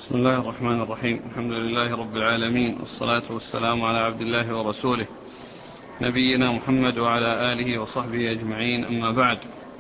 بسم الله الرحمن الرحيم. الحمد لله رب العالمين، والصلاة والسلام على عبد الله ورسوله نبينا محمد وعلى آله وصحبه أجمعين، أما بعد.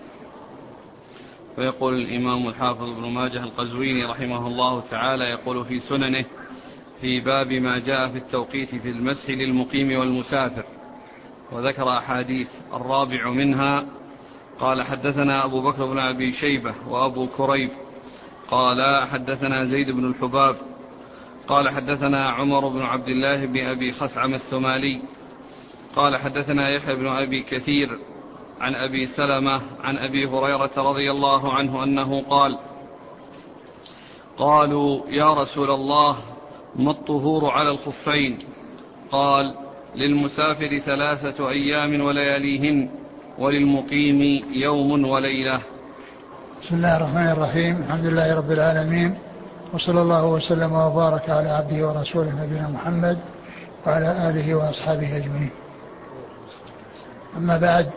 فيقول الإمام الحافظ ابن ماجه القزويني رحمه الله تعالى، يقول في سننه في باب ما جاء في التوقيت في المسح للمقيم والمسافر، وذكر أحاديث. الرابع منها قال حدثنا أبو بكر بن أبي شيبة وأبو كريب قال حدثنا زيد بن الحباب قال حدثنا عمر بن عبد الله بن أبي خثعم الثمالي قال حدثنا يحيى بن أبي كثير عن أبي سلمة عن أبي هريرة رضي الله عنه أنه قال: قالوا يا رسول الله ما الطهور على الخفين؟ قال: للمسافر 3 أيام ولياليهن، وللمقيم يوم وليلة. بسم الله الرحمن الرحيم. الحمد لله رب العالمين، وصلى الله وسلم وبارك على عبده ورسوله نبينا محمد وعلى آله وأصحابه أجمعين. أما بعد،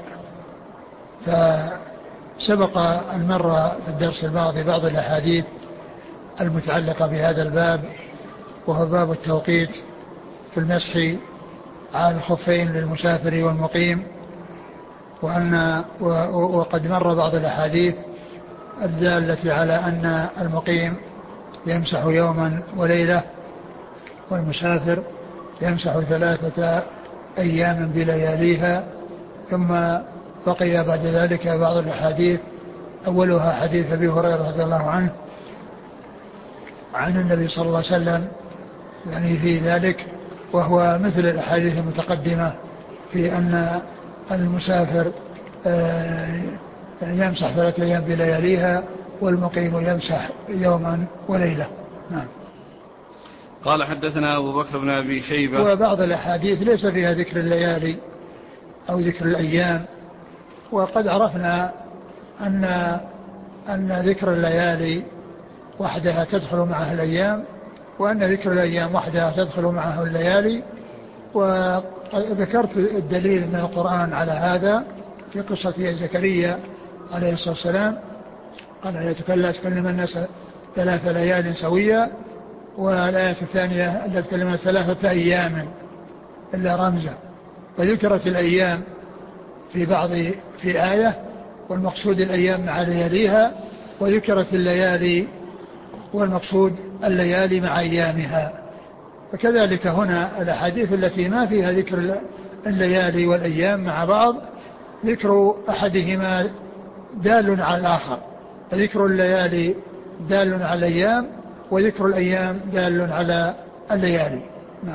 فسبق أن مر في الدرس الماضي بعض الأحاديث المتعلقة بهذا الباب، وهو باب التوقيت في المسح على الخفين للمسافر والمقيم، وقد مر بعض الأحاديث الدالة على أن المقيم يمسح يوما وليلة، والمسافر يمسح 3 أيام بلياليها. ثم بقي بعد ذلك بعض الأحاديث، أولها حديث أبي هريرة رضي الله عنه عن النبي صلى الله عليه وسلم يعني في ذلك، وهو مثل الأحاديث المتقدمة في أن المسافر يمسح 3 أيام بلياليها، والمقيم يمسح يوما وليلة. نعم. قال حدثنا أبو بكر بن أبي شيبة. وبعض الأحاديث ليس فيها ذكر الليالي أو ذكر الأيام، وقد عرفنا أن ذكر الليالي وحدها تدخل معها الأيام، وأن ذكر الأيام وحدها تدخل معها الليالي. وذكرت الدليل من القرآن على هذا في قصة زكريا عليه الصلاة والسلام، قال لا تكلم الناس 3 ليال سويا، والآية الثانية التي تكلم 3 أيام إلا رمزا. فذكرت الأيام في آية، والمقصود الأيام مع لياليها، وذكرت الليالي والمقصود الليالي مع أيامها. فكذلك هنا الأحاديث التي ما فيها ذكر الليالي والأيام مع بعض، ذكر أحدهما دال على الآخر، فذكر الليالي دال على الأيام، وذكر الأيام دال على الليالي. نعم.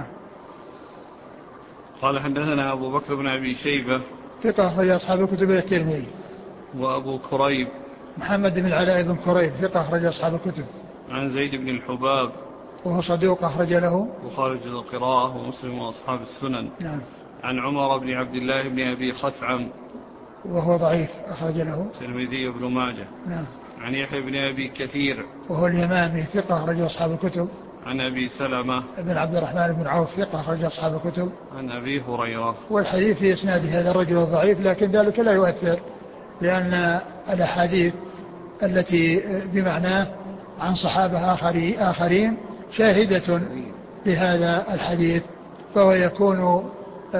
قال حدثنا أبو بكر بن أبي شيبة ثقة أخرج أصحاب الكتب إلا الترمذي. وأبو كريب محمد بن العلاء بن كريب ثقة أخرج أصحاب الكتب. عن زيد بن الحباب وهو صدوق أخرج له وخارج القراءة ومسلم وأصحاب السنن. نعم. عن عمر بن عبد الله بن أبي خثعم وهو ضعيف أخرج له الترمذي وابن ماجه. نعم. عن يحيى بن أبي كثير وهو اليمامي ثقة أخرج أصحاب الكتب. عن أبي سلمة بن عبد الرحمن بن عوف ثقة أخرج أصحاب الكتب. عن أبي هريرة. والحديث في إسناد هذا الرجل الضعيف، لكن ذلك لا يؤثر، لأن الأحاديث التي بمعناه عن صحابة آخرين شاهدة لهذا الحديث، فهو يكون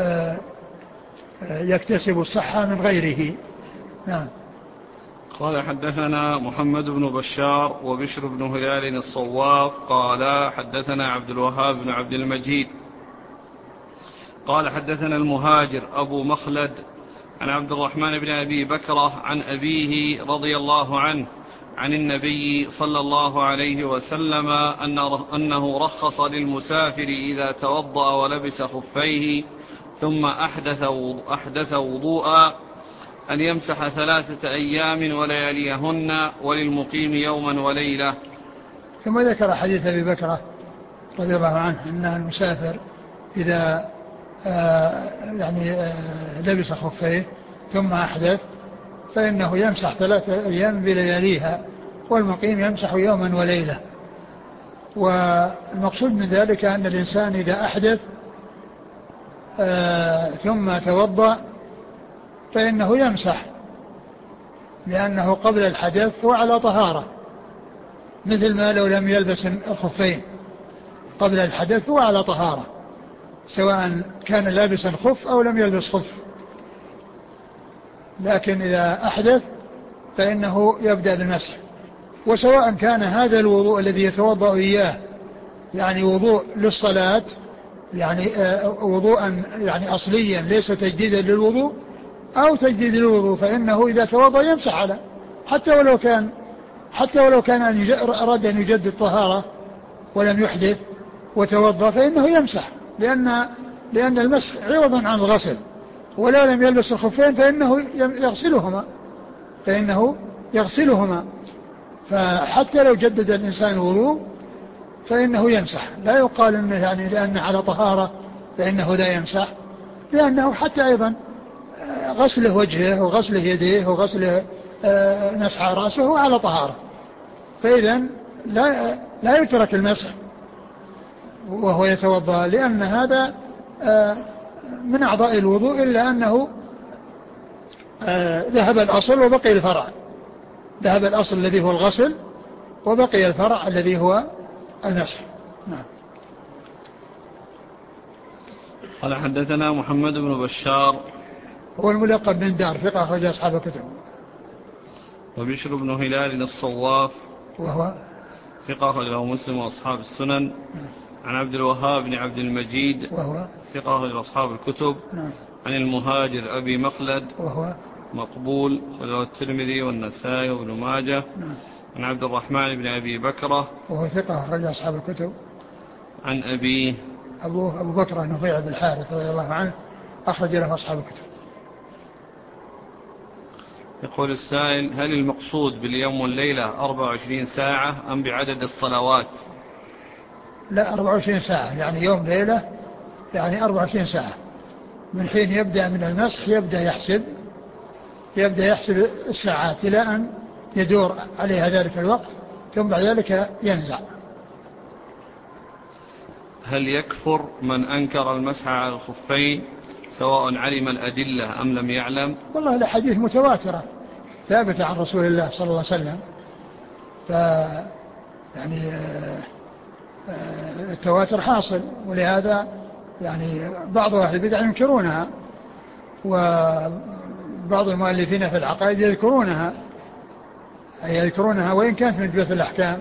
يكتسب الصحة من غيره. نعم. قال حدثنا محمد بن بشار وبشر بن هلال الصواف قال حدثنا عبد الوهاب بن عبد المجيد قال حدثنا المهاجر أبو مخلد عن عبد الرحمن بن أبي بكرة عن أبيه رضي الله عنه عن النبي صلى الله عليه وسلم أنه رخص للمسافر إذا توضأ ولبس خفيه ثم أحدث وضوءا أن يمسح 3 أيام ولياليهن، وللمقيم يوما وليلة. ثم ذكر حديث أبي بكرة رضي الله عنه أن المسافر إذا لبس خفيه ثم أحدث فإنه يمسح 3 أيام بلياليها، والمقيم يمسح يوما وليلة. والمقصود من ذلك أن الإنسان إذا أحدث ثم توضأ فإنه يمسح، لأنه قبل الحدث هو على طهارة، مثل ما لو لم يلبس الخفين قبل الحدث هو على طهارة، سواء كان لابسا خف أو لم يلبس خف. لكن إذا أحدث فإنه يبدأ بالمسح، وسواء كان هذا الوضوء الذي يتوضأ إياه يعني وضوء للصلاة، يعني وضوءا يعني أصليا ليس تجديدا للوضوء، أو تجديد للوضوء، فإنه إذا توضأ يمسح على حتى ولو كان أراد أن يجدد طهارة ولم يحدث وتوضأ فإنه يمسح، لأن المسح عوض عن الغسل، ولو لم يلبس الخفين فإنه يغسلهما. فحتى لو جدد الإنسان الوضوء فإنه يمسح، لا يقال إنه يعني لأنه على طهارة فإنه لا يمسح، لأنه حتى أيضا غسله وجهه وغسله يديه وغسله مسح رأسه هو على طهارة، فإذا لا يترك المسح وهو يتوضأ، لأن هذا من أعضاء الوضوء، إلا أنه ذهب الأصل وبقي الفرع، ذهب الأصل الذي هو الغسل وبقي الفرع الذي هو المسح. نعم. قال حدثنا محمد بن بشار هو الملقب بن دار، ثقة أخرج أصحاب الكتب. وبشر بن هلال الصواف وهو ثقة أخرجه مسلم وأصحاب السنن. عن عبد الوهاب بن عبد المجيد وهو ثقة أخرج أصحاب الكتب. عن المهاجر أبي مخلد وهو مقبول أخرجه الترمذي والنسائي وابن ماجه. عن عبد الرحمن بن أبي بكرة وهو ثقة أخرج أصحاب الكتب. عن أبيه أبو بكرة نفيع بن الحارث رضي الله عنه أخرج له أصحاب الكتب. يقول السائل: هل المقصود باليوم والليلة 24 ساعة أم بعدد الصلوات؟ لا، 24 ساعة، يعني يوم ليلة يعني 24 ساعة، من حين يبدأ من المسح يبدأ يحسب الساعات إلى أن يدور عليها ذلك الوقت، ثم بعد ذلك ينزع. هل يكفر من أنكر المسح على الخفين سواء علم الأدلة أم لم يعلم؟ والله الأحاديث متواترة ثابتة عن رسول الله صلى الله عليه وسلم، يعني التواتر حاصل، ولهذا يعني بعض أهل البدع ينكرونها، وبعض المؤلفين في العقائد يذكرونها وإن كانت من جملة الأحكام،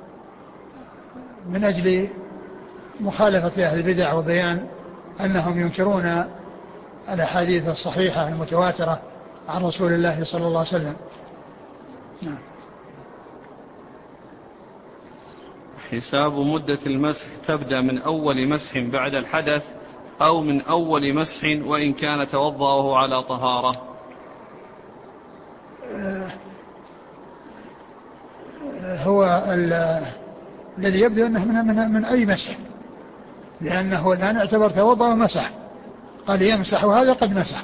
من أجل مخالفة أهل البدع وبيان أنهم ينكرون الأحاديث الصحيحة المتواترة عن رسول الله صلى الله عليه وسلم. نعم. حساب مدة المسح تبدأ من أول مسح بعد الحدث أو من أول مسح وإن كان توضأه على طهارة؟ هو الذي يبدو أنه من أي مسح، لأنه الآن اعتبر توضأ ومسح، قال يمسح وهذا قد مسح.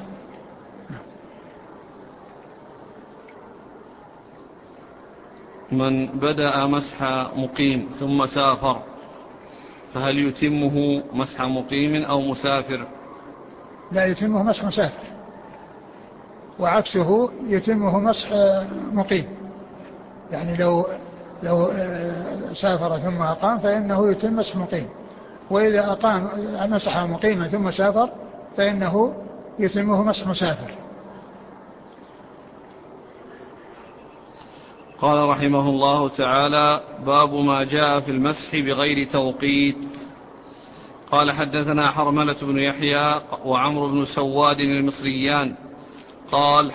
من بدأ مسح مقيم ثم سافر فهل يتمه مسح مقيم أو مسافر؟ لا، يتمه مسح مسافر، وعكسه يتمه مسح مقيم، يعني لو سافر ثم أقام فإنه يتم مسح مقيم، وإذا أقام مسح مقيما ثم سافر فإنه يتمه مسح مسافر. قال رحمه الله تعالى: باب ما جاء في المسح بغير توقيت. قال حدثنا حرملة بن يحيى وعمرو بن سواد المصريان قال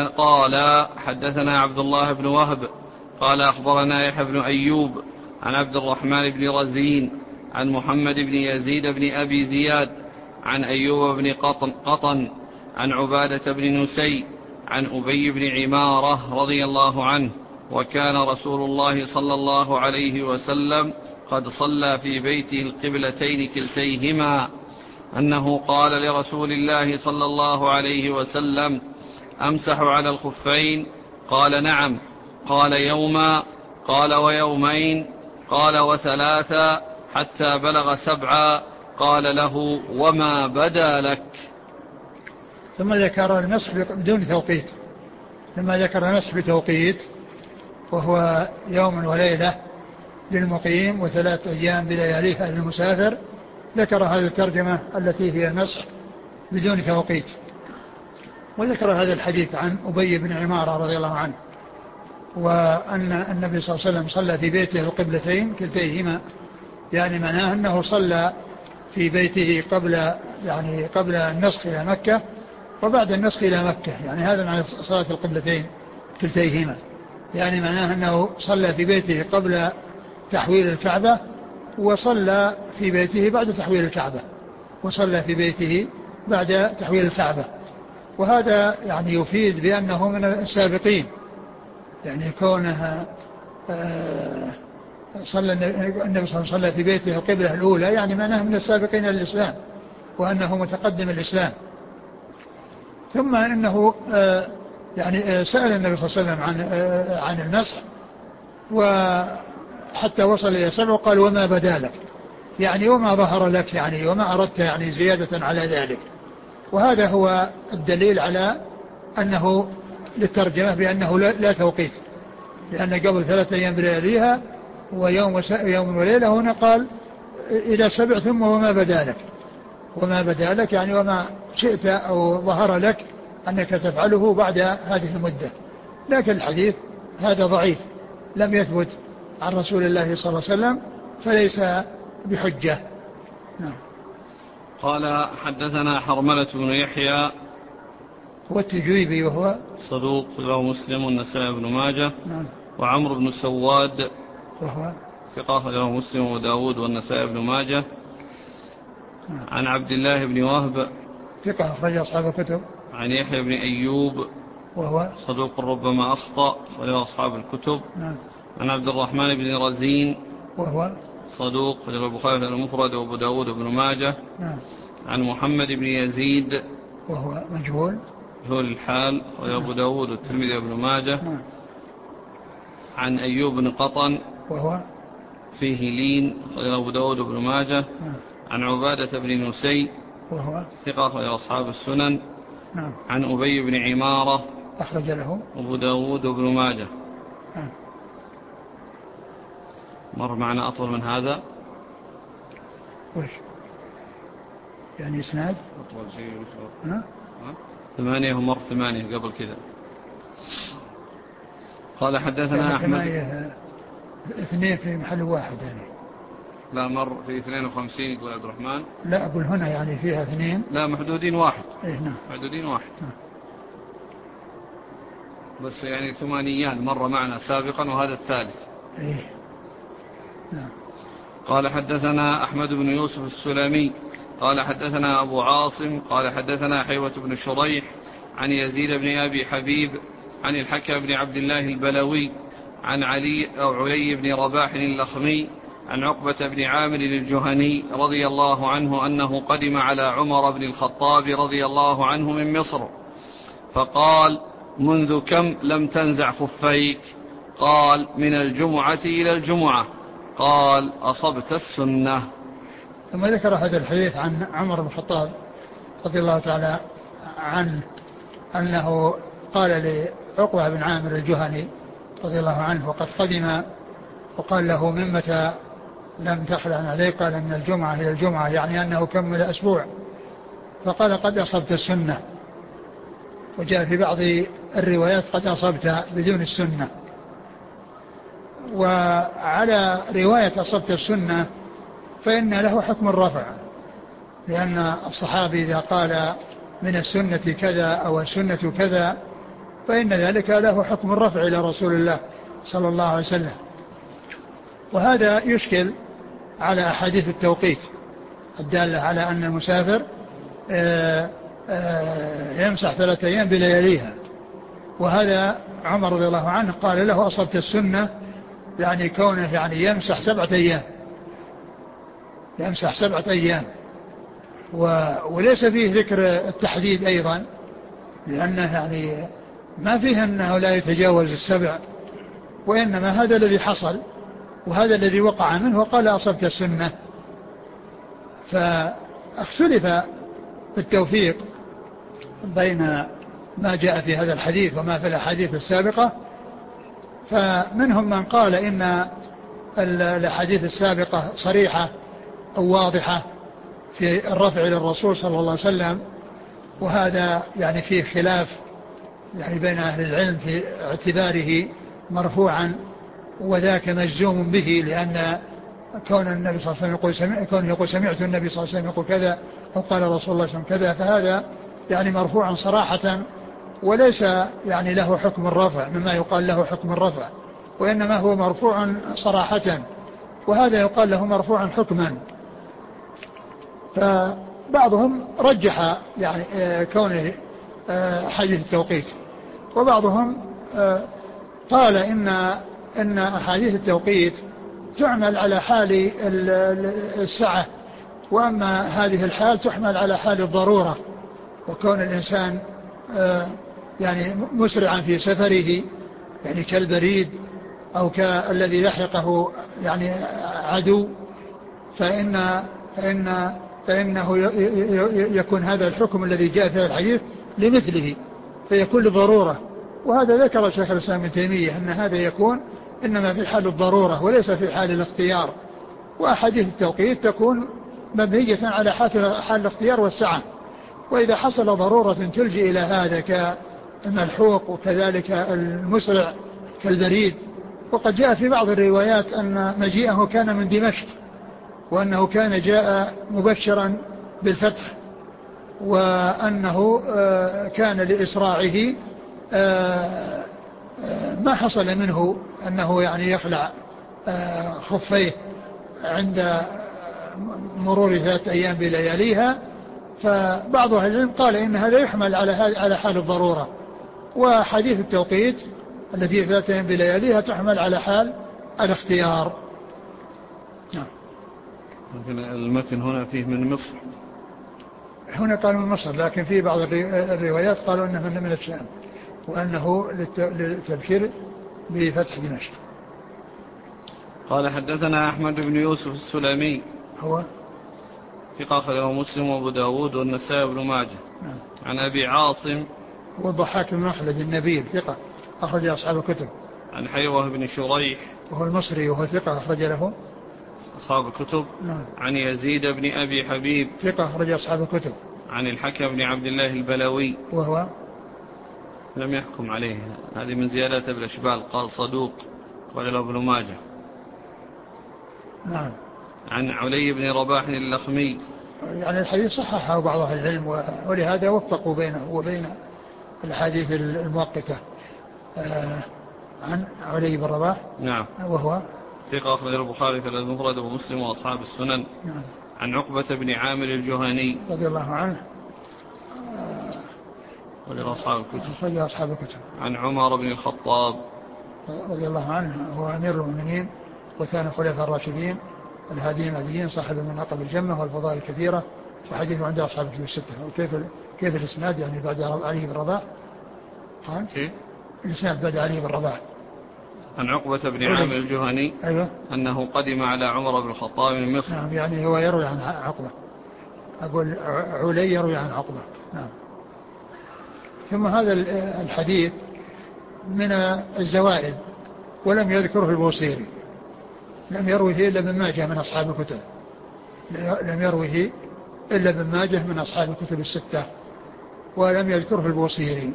حدثنا عبد الله بن وهب قال أخبرنا يحيى بن أيوب عن عبد الرحمن بن رزين عن محمد بن يزيد بن أبي زياد عن أيوب بن قطن عن عبادة بن نسي عن أبي بن عمارة رضي الله عنه: وكان رسول الله صلى الله عليه وسلم قد صلى في بيته القبلتين كلتيهما، أنه قال لرسول الله صلى الله عليه وسلم: أمسح على الخفين؟ قال: نعم. قال: يوما؟ قال: ويومين؟ قال: وثلاثا؟ حتى بلغ 7. قال له: وما بدا لك؟ ثم ذكر المسح بدون توقيت، لما ذكر المسح بتوقيت وهو يوم وليلة للمقيم و3 أيام بلياليها للمسافر. ذكر هذه الترجمة التي هي النسخ بدون توقيت. وذكر هذا الحديث عن أبي بن عمارة رضي الله عنه، وأن النبي صلى الله عليه وسلم صلى في بيته القبلتين كلتيهما، يعني معناه أنه صلى في بيته قبل النسخ إلى مكة وبعد النسخ إلى مكة، يعني هذا معنى صلاة القبلتين كلتيهما، يعني معناه أنه صلى في بيته قبل تحويل الكعبة وصلى في بيته بعد تحويل الكعبة، وصلى في بيته بعد تحويل الكعبة. وهذا يعني يفيد بأنه من السابقين، يعني كونها صلى النبي صلى الله عليه وسلم صلى في بيته القبلة الأولى، يعني معناه من السابقين للإسلام وأنه متقدم الإسلام. ثم إنه يعني سأل النبي صلى الله عليه وسلم عن المسح، وحتى وصل إلى 7 قال وما بدا لك، يعني وما ظهر لك، يعني وما أردت يعني زيادة على ذلك. وهذا هو الدليل على أنه للترجمة بأنه لا توقيت، لأن قبل 3 أيام بلياليها ويوم وليلة، هنا قال إلى 7 ثم وما بدا لك، وما بدا لك يعني وما شئت أو ظهر لك أنك تفعله بعد هذه المدة. لكن الحديث هذا ضعيف لم يثبت عن رسول الله صلى الله عليه وسلم فليس بحجة. نعم. قال حدثنا حرملة بن يحيى هو التجويبي وهو صدوق له مسلم والنسائي بن ماجه. نعم. وعمرو بن سواد وهو ثقة له مسلم وداود والنسائي بن ماجه. نعم. عن عبد الله بن وهب ثقة أخرج أصحاب الكتب. عن يحيى بن أيوب وهو صدوق ربما أخطأ وله أصحاب الكتب. نعم. عن عبد الرحمن بن رزين وهو صدوق له البخاري المفرد وأبو داود بن ماجه. نعم. عن محمد بن يزيد وهو مجهول الحال وله أبو داود والترمذي وابن ماجه. نعم. عن أيوب بن قطن وهو فيه لين وله أبو داود وابن ماجه. نعم. عن عبادة بن نسي وهو ثقة وله أصحاب السنن. نعم. عن أبي بن عمارة أخرج له أبو داود وابن ماجه. نعم. مر معنا أطول من هذا. وش يعني إسناد أطول شيء 8 ومر 8 قبل كذا. قال حدثنا أحمد 2 في محل واحد يعني. لا مر في 52 يقول عبد الرحمن. لا أقول هنا يعني فيها 2. لا محدودين 1. إيه نعم. محدودين 1. بس يعني 8 مر معنا سابقا وهذا الثالث. إيه نعم. قال حدثنا أحمد بن يوسف السلمي قال حدثنا أبو عاصم قال حدثنا حيوة بن شريح عن يزيد بن أبي حبيب عن الحكم بن عبد الله البلوي عن علي بن رباح اللخمي عن عقبة بن عامر الجهني رضي الله عنه أنه قدم على عمر بن الخطاب رضي الله عنه من مصر فقال منذ كم لم تنزع خفيك؟ قال من الجمعة إلى الجمعة. قال أصبت السنة. ثم ذكر هذا الحديث عن عمر بن الخطاب رضي الله تعالى عنه أنه قال لعقبة بن عامر الجهني رضي الله عنه وقد قدم وقال له من متى لم تخلع عليه؟ قال من الجمعة إلى الجمعة، يعني أنه كمل أسبوع. فقال قد أصبت السنة. وجاء في بعض الروايات قد أصبت بدون السنة. وعلى رواية أصبت السنة فإن له حكم الرفع، لأن الصحابي إذا قال من السنة كذا أو السنة كذا فإن ذلك له حكم الرفع إلى رسول الله صلى الله عليه وسلم. وهذا يشكل على أحاديث التوقيت الدالة على أن المسافر يمسح 3 أيام بلياليها. وهذا عمر رضي الله عنه قال له أصبت السنة، يعني كونه يعني يمسح 7 أيام، يمسح 7 أيام. وليس فيه ذكر التحديد أيضا، لأنه يعني ما فيه أنه لا يتجاوز 7، وإنما هذا الذي حصل وهذا الذي وقع منه وقال أصبت السنة. فاختلف التوفيق بين ما جاء في هذا الحديث وما في الأحاديث السابقة. فمنهم من قال إن الأحاديث السابقة صريحة أو واضحة في الرفع للرسول صلى الله عليه وسلم، وهذا يعني فيه خلاف يعني بين أهل العلم في اعتباره مرفوعا، وذاك مجزوم به، لأن كون النبي صلى الله عليه وسلم يقول سمعت النبي صلى الله عليه وسلم يقول كذا أو قال رسول الله صلى الله عليه وسلم كذا، فهذا يعني مرفوعا صراحة، وليس يعني له حكم الرفع مما يقال له حكم الرفع، وإنما هو مرفوع صراحة، وهذا يقال له مرفوعا حكما. فبعضهم رجح يعني كونه حديث التوقيت، وبعضهم قال إن أحاديث التوقيت تعمل على حال السعة، وأما هذه الحال تحمل على حال الضرورة، وكون الإنسان يعني مسرعا في سفره، يعني كالبريد أو كالذي لحقه يعني عدو، فإنه يكون هذا الحكم الذي جاء في الحديث لمثله، فيكون للضرورة. وهذا ذكر شيخ الإسلام ابن تيمية أن هذا يكون إنما في حال الضرورة وليس في حال الاختيار، وأحاديث التوقيت تكون مبنية على حال الاختيار والسعة، وإذا حصل ضرورة تلجئ إلى هذا كالملحوق وكذلك المسرع كالبريد. وقد جاء في بعض الروايات أن مجيئه كان من دمشق، وأنه كان جاء مبشرا بالفتح، وأنه كان لإسراعه ما حصل منه أنه يعني يخلع خفيه عند مرور 3 أيام بلياليها. فبعض أهل العلم قال إن هذا يحمل على حال الضرورة، وحديث التوقيت التي 3 أيام بلياليها تحمل على حال الاختيار. لكن المتن هنا فيه من مصر، هنا قالوا من مصر، لكن في بعض الروايات قالوا أنه من الشام، وأنه للتبشير بفتح دمشق. قال حدثنا أحمد بن يوسف السلمي، هو ثقة أخرجه مسلم وأبو داود والنسائي وابن ماجه. نعم. عن أبي عاصم هو الضحاك بن مخلد النبيل، ثقة أخرج أصحاب الكتب. عن حيوة بن شريح وهو المصري وهو ثقة أخرج له أصحاب الكتب. نعم. عن يزيد بن أبي حبيب، ثقة أخرج أصحاب الكتب. عن الحكم بن عبد الله البلوي وهو لم يحكم عليه، هذه من زيادات الأشبال، قال صدوق وله ابن ماجه. نعم. عن علي بن رباح اللخمي، يعني الحديث صححه بعض أهل العلم، ولهذا وفقوا بينه وبين الحديث المؤقتة. عن علي بن رباح، نعم، وهو ثقة أخرج البخاري في المفرد ومسلم وأصحاب السنن. نعم. عن عقبة بن عامر الجهني رضي الله عنه، أخرج أصحاب الكتب. عن عمر بن الخطاب رضي الله عنه، هو أمير المؤمنين وثاني الخلفاء الراشدين الهاديين المهديين، صاحب المناقب الجمة والفضائل الكثيرة، وحديثه عند أصحاب الكتب الستة. وكيف الإسناد يعني بعد علي بن رباح؟ قال الإسناد بعد علي بن رباح. عن عقبة بن عامر الجهني، أيوة، أنه قدم على عمر بن الخطاب من مصر. نعم، يعني هو يروي عن عقبة، أقول علي يروي عن عقبة. نعم. ثم هذا الحديث من الزوائد، ولم يذكره البوصيري، لم يروه إلا ابن ماجه من أصحاب الكتب، لم يروه إلا ابن ماجه من أصحاب الكتب الستة، ولم يذكره البوصيري.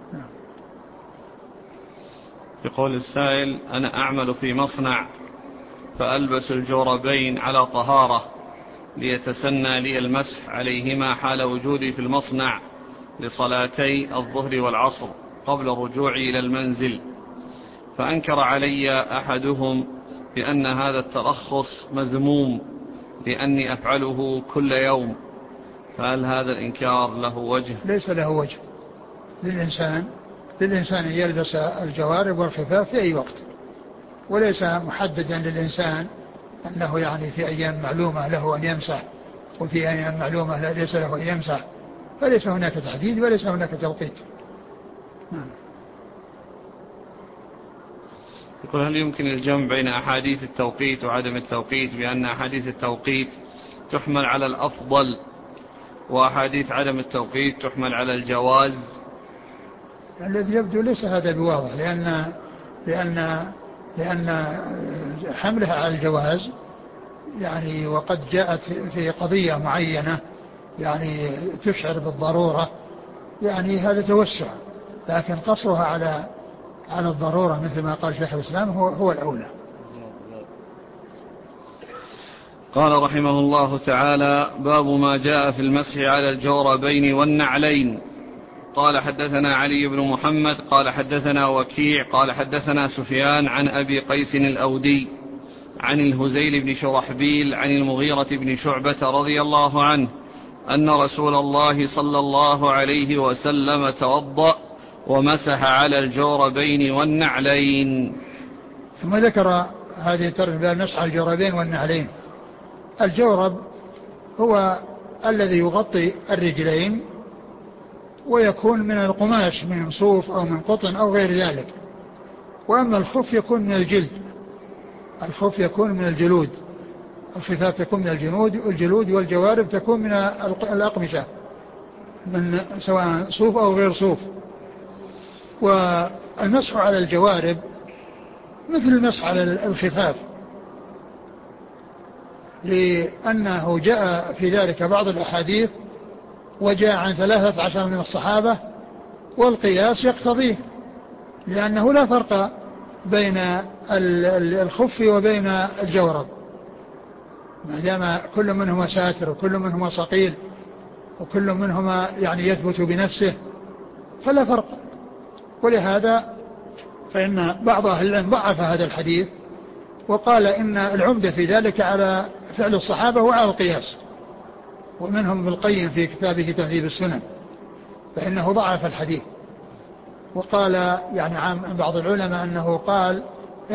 يقول السائل: أنا أعمل في مصنع، فألبس الجوربين على طهارة ليتسنى لي المسح عليهما حال وجودي في المصنع لصلاتي الظهر والعصر قبل رجوعي إلى المنزل، فأنكر علي أحدهم بأن هذا الترخص مذموم لأني أفعله كل يوم، فهل هذا الإنكار له وجه؟ ليس له وجه. للإنسان يلبس الجوارب والخفاف في أي وقت، وليس محددا للإنسان أنه يعني في أيام معلومة له أن يمسح، وفي أيام معلومة ليس له أن يمسح، فليس هناك تحديد وليس هناك توقيت. يقول: هل يمكن الجمع بين أحاديث التوقيت وعدم التوقيت، بأن أحاديث التوقيت تحمل على الأفضل وأحاديث عدم التوقيت تحمل على الجواز؟ الذي يبدو ليس هذا بواضح، لأن لأن حملها على الجواز يعني وقد جاءت في قضية معينة يعني تشعر بالضرورة يعني هذا توسع، لكن قصرها على الضرورة مثل ما قال شيخ الإسلام هو الأولى. قال رحمه الله تعالى: باب ما جاء في المسح على الجوربين والنعلين. قال حدثنا علي بن محمد قال حدثنا وكيع قال حدثنا سفيان عن أبي قيس الأودي عن الهزيل بن شرحبيل عن المغيرة بن شعبة رضي الله عنه أن رسول الله صلى الله عليه وسلم توضأ ومسح على الجوربين والنعلين. ثم ذكر هذه الترجمة المسح على الجوربين والنعلين. الجورب هو الذي يغطي الرجلين ويكون من القماش من صوف أو من قطن أو غير ذلك، وأما الخف يكون من الجلد، الخف يكون من الجلود، الخفاف تكون من الجلود والجوارب تكون من الأقمشة من سواء صوف أو غير صوف. والمسح على الجوارب مثل المسح على الخفاف، لأنه جاء في ذلك بعض الأحاديث وجاء عن 13 من الصحابة، والقياس يقتضيه، لأنه لا فرق بين الخف وبين الجورب ما دام كل منهما ساتر وكل منهما صقيل وكل منهما يعني يثبت بنفسه فلا فرق. ولهذا فإن بعض أهل العلم ضعف هذا الحديث وقال إن العمدة في ذلك على فعل الصحابة وعلى القياس، ومنهم ابن القيم في كتابه تهذيب السنن فإنه ضعف الحديث. وقال يعني عن بعض العلماء أنه قال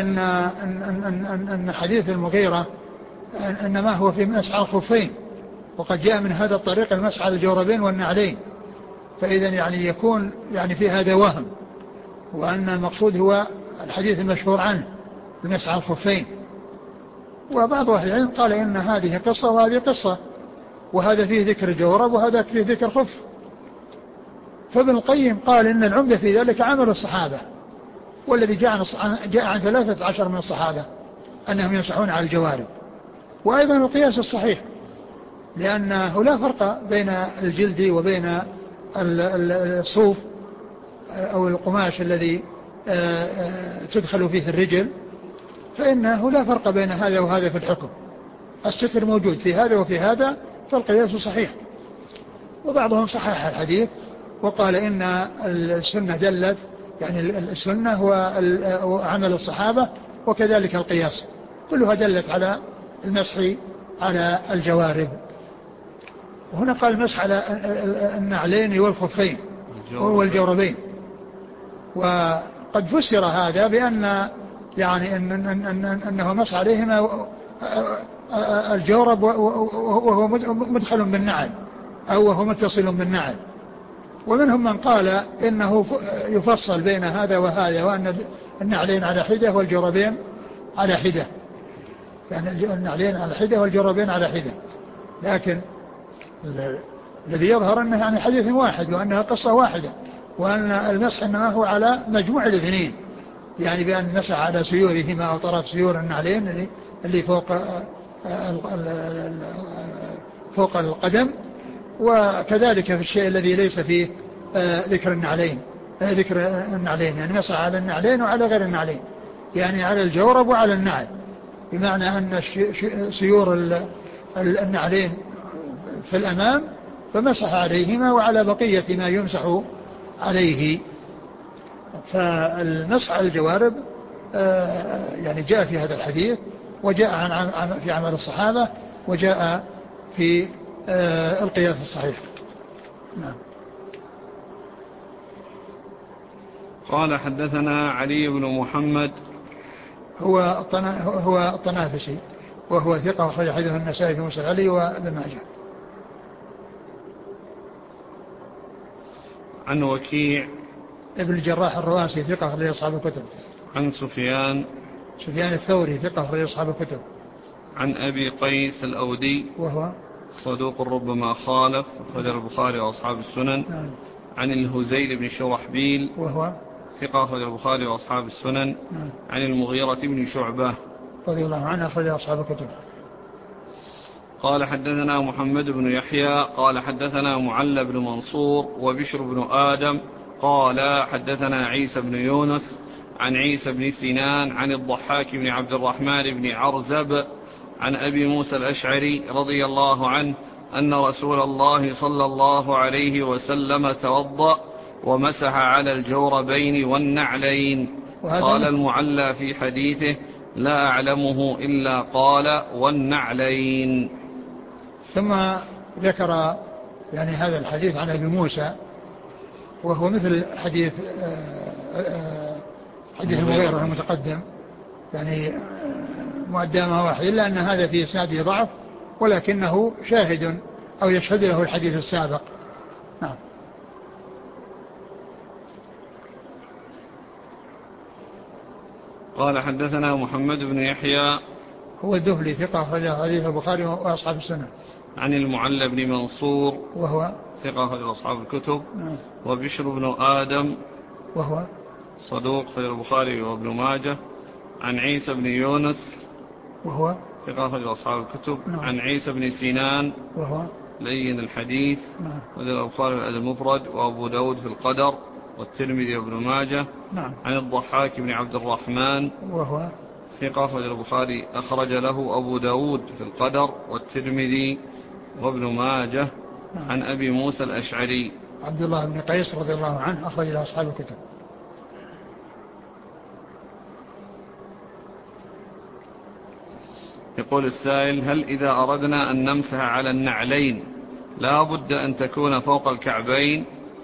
إن حديث المغيرة إنما هو في مسح على الخفين، وقد جاء من هذا الطريق المسح على الجوربين والنعلين، فإذا يعني يكون يعني في هذا وهم، وأن المقصود هو الحديث المشهور عنه المسح على الخفين. وبعض أهل العلم قال إن هذه قصة وهذه قصة، وهذا فيه ذكر الجورب وهذا فيه ذكر الخف. فابن القيم قال إن العمدة في ذلك عمل الصحابة، والذي جاء عن 13 من الصحابة أنهم يمسحون على الجوارب. وأيضا القياس الصحيح، لأنه لا فرق بين الجلد وبين الصوف أو القماش الذي تدخل فيه الرجل، فإنه لا فرق بين هذا وهذا في الحكم، الستر موجود في هذا وفي هذا، فالقياس صحيح. وبعضهم صحح الحديث وقال إن السنة دلت، يعني السنة هو عمل الصحابة وكذلك القياس، كلها دلت على المسح على الجوارب. وهنا قال المسح على النعلين والخفين والجوربين. وقد فسر هذا بأن يعني أنه مسح عليهما الجورب وهو مدخل بالنعل أو وهو متصل بالنعل. ومنهم من قال إنه يفصل بين هذا وهذا، وأن النعلين على حدة والجوربين على حدة، يعني النعلين على حدة والجوربين على حدة. لكن الذي يظهر أنه يعني حديث واحد وأنها قصة واحدة، وأن المسح إنما هو على مجموع الاثنين، يعني بأن مسح على سيورهما أو طرف سيور النعلين اللي فوق القدم، وكذلك في الشيء الذي ليس فيه ذكر النعلين يعني مسح على النعلين وعلى غير النعلين، يعني على الجورب وعلى النعل، بمعنى أن سيور النعلين في الأمام فمسح عليهما وعلى بقية ما يمسح عليه. فالمسح على الجوارب يعني جاء في هذا الحديث، وجاء في عمل الصحابة، وجاء في القياس الصحيح. نعم. قال حدثنا علي بن محمد هو الطنافسي، وهو ثقة أخرج حديثه النسائي في مسند علي وابن ماجه. عن وكيع ابن الجراح الرؤاسي ثقة أخرج أصحاب الكتب. عن سفيان الثوري ثقة أخرج أصحاب الكتب. عن أبي قيس الأودي وهو صدوق ربما خالف، أخرج البخاري وأصحاب السنن. نعم. عن الهزيل بن شرحبيل وهو ثقة أخرج البخاري وأصحاب السنن. عن المغيرة بن شعبة رضي الله عنه أخرج أصحاب الكتب. قال حدثنا محمد بن يحيى قال حدثنا معل بن منصور وبشر بن آدم قال حدثنا عيسى بن يونس عن عيسى بن سنان عن الضحاك بن عبد الرحمن بن عرزب عن أبي موسى الأشعري رضي الله عنه أن رسول الله صلى الله عليه وسلم توضأ ومسح على الجوربين والنعلين. قال المعلى في حديثه لا أعلمه إلا قال والنعلين. ثم ذكر يعني هذا الحديث عن أبي موسى وهو مثل حديث المغيرة المتقدم يعني مقدمة واحد، إلا أن هذا في إسناده ضعف ولكنه شاهد أو يشهد له الحديث السابق. نعم. قال حدثنا محمد بن يحيى هو الدهلي ثقة أخرج حديث البخاري وأصحاب السنة. عن المعلى بن منصور وهو ثقة أخرج أصحاب الكتب. وبشر بن آدم وهو صدوق أخرج البخاري وابن ماجه. عن عيسى بن يونس وهو ثقة أخرج أصحاب الكتب. عن عيسى بن سنان وهو لين الحديث أخرج البخاري الأدب المفرد وأبو داود في القدر والترمذي وابن ماجه. عن الضحاك بن عبد الرحمن وهو ثقة أخرج البخاري أخرج له أبو داود في القدر والترمذي وابن ماجه. عن أبي موسى الأشعري عبد الله بن قيس رضي الله عنه أخرج له أصحاب الكتب. يقول السائل هل إذا أردنا أن نمسح على النعلين لا بد أن تكون فوق الكعبين؟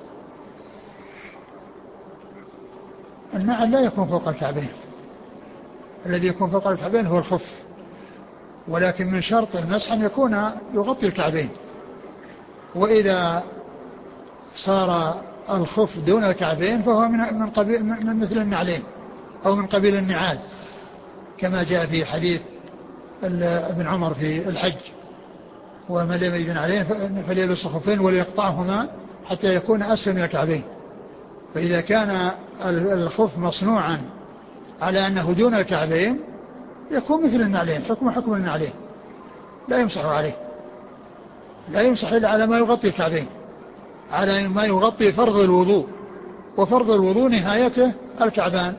النعل لا يكون فوق الكعبين، الذي يكون فوق الكعبين هو الخف، ولكن من شرط المسح أن يكون يغطي الكعبين، وإذا صار الخف دون الكعبين فهو من مثل النعلين أو من قبيل النعال، كما جاء في حديث ابن عمر في الحج ومن لم يجد عليه فليلبس الخفين وليقطعهما حتى يكون أسفل من الكعبين. فإذا كان الخف مصنوعا على أنه دون الكعبين يكون مثل النعلين، حكم النعلين، لا يمسح عليه، لا يمسح إلا على ما يغطي الكعبين، على ما يغطي فرض الوضوء، وفرض الوضوء نهايته الكعبان.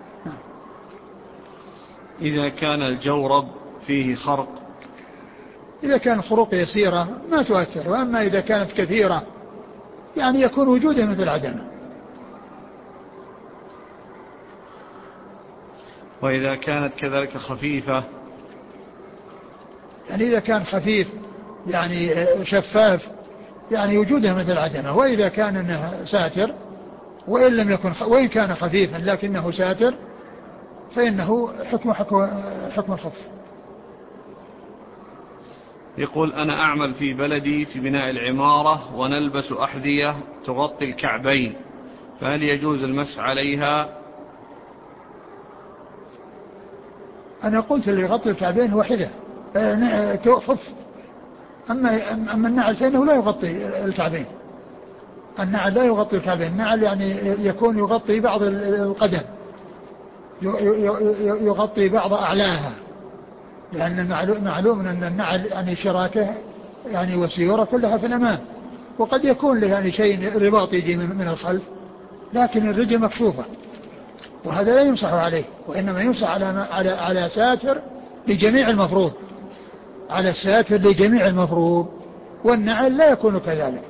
إذا كان الجورب فيه خرق، إذا كان خروق يسيرة ما تؤثر، وأما إذا كانت كثيرة يعني يكون وجوده مثل عدمه. وإذا كانت كذلك خفيفة، يعني إذا كان خفيف يعني شفاف يعني وجوده مثل عدمه. وإذا كان إنه ساتر وإن كان خفيفا لكنه ساتر فإنه حكم الخف. يقول أنا أعمل في بلدي في بناء العمارة ونلبس أحذية تغطي الكعبين، فهل يجوز المسح عليها؟ أنا قلت اللي يغطي الكعبين هو حذاء خف، أما النعل فإنه لا يغطي الكعبين. النعل لا يغطي الكعبين، النعل يعني يكون يغطي بعض القدم، يغطي بعض أعلاها، لأن معلوم أن النعل يعني شراكه يعني وسيورة كلها في الأمام، وقد يكون له يعني شيء رباط يجي من الخلف، لكن الرجل مكشوفة، وهذا لا يمسح عليه، وإنما يمسح على ساتر لجميع المفروض، على الساتر لجميع المفروض، والنعل لا يكون كذلك.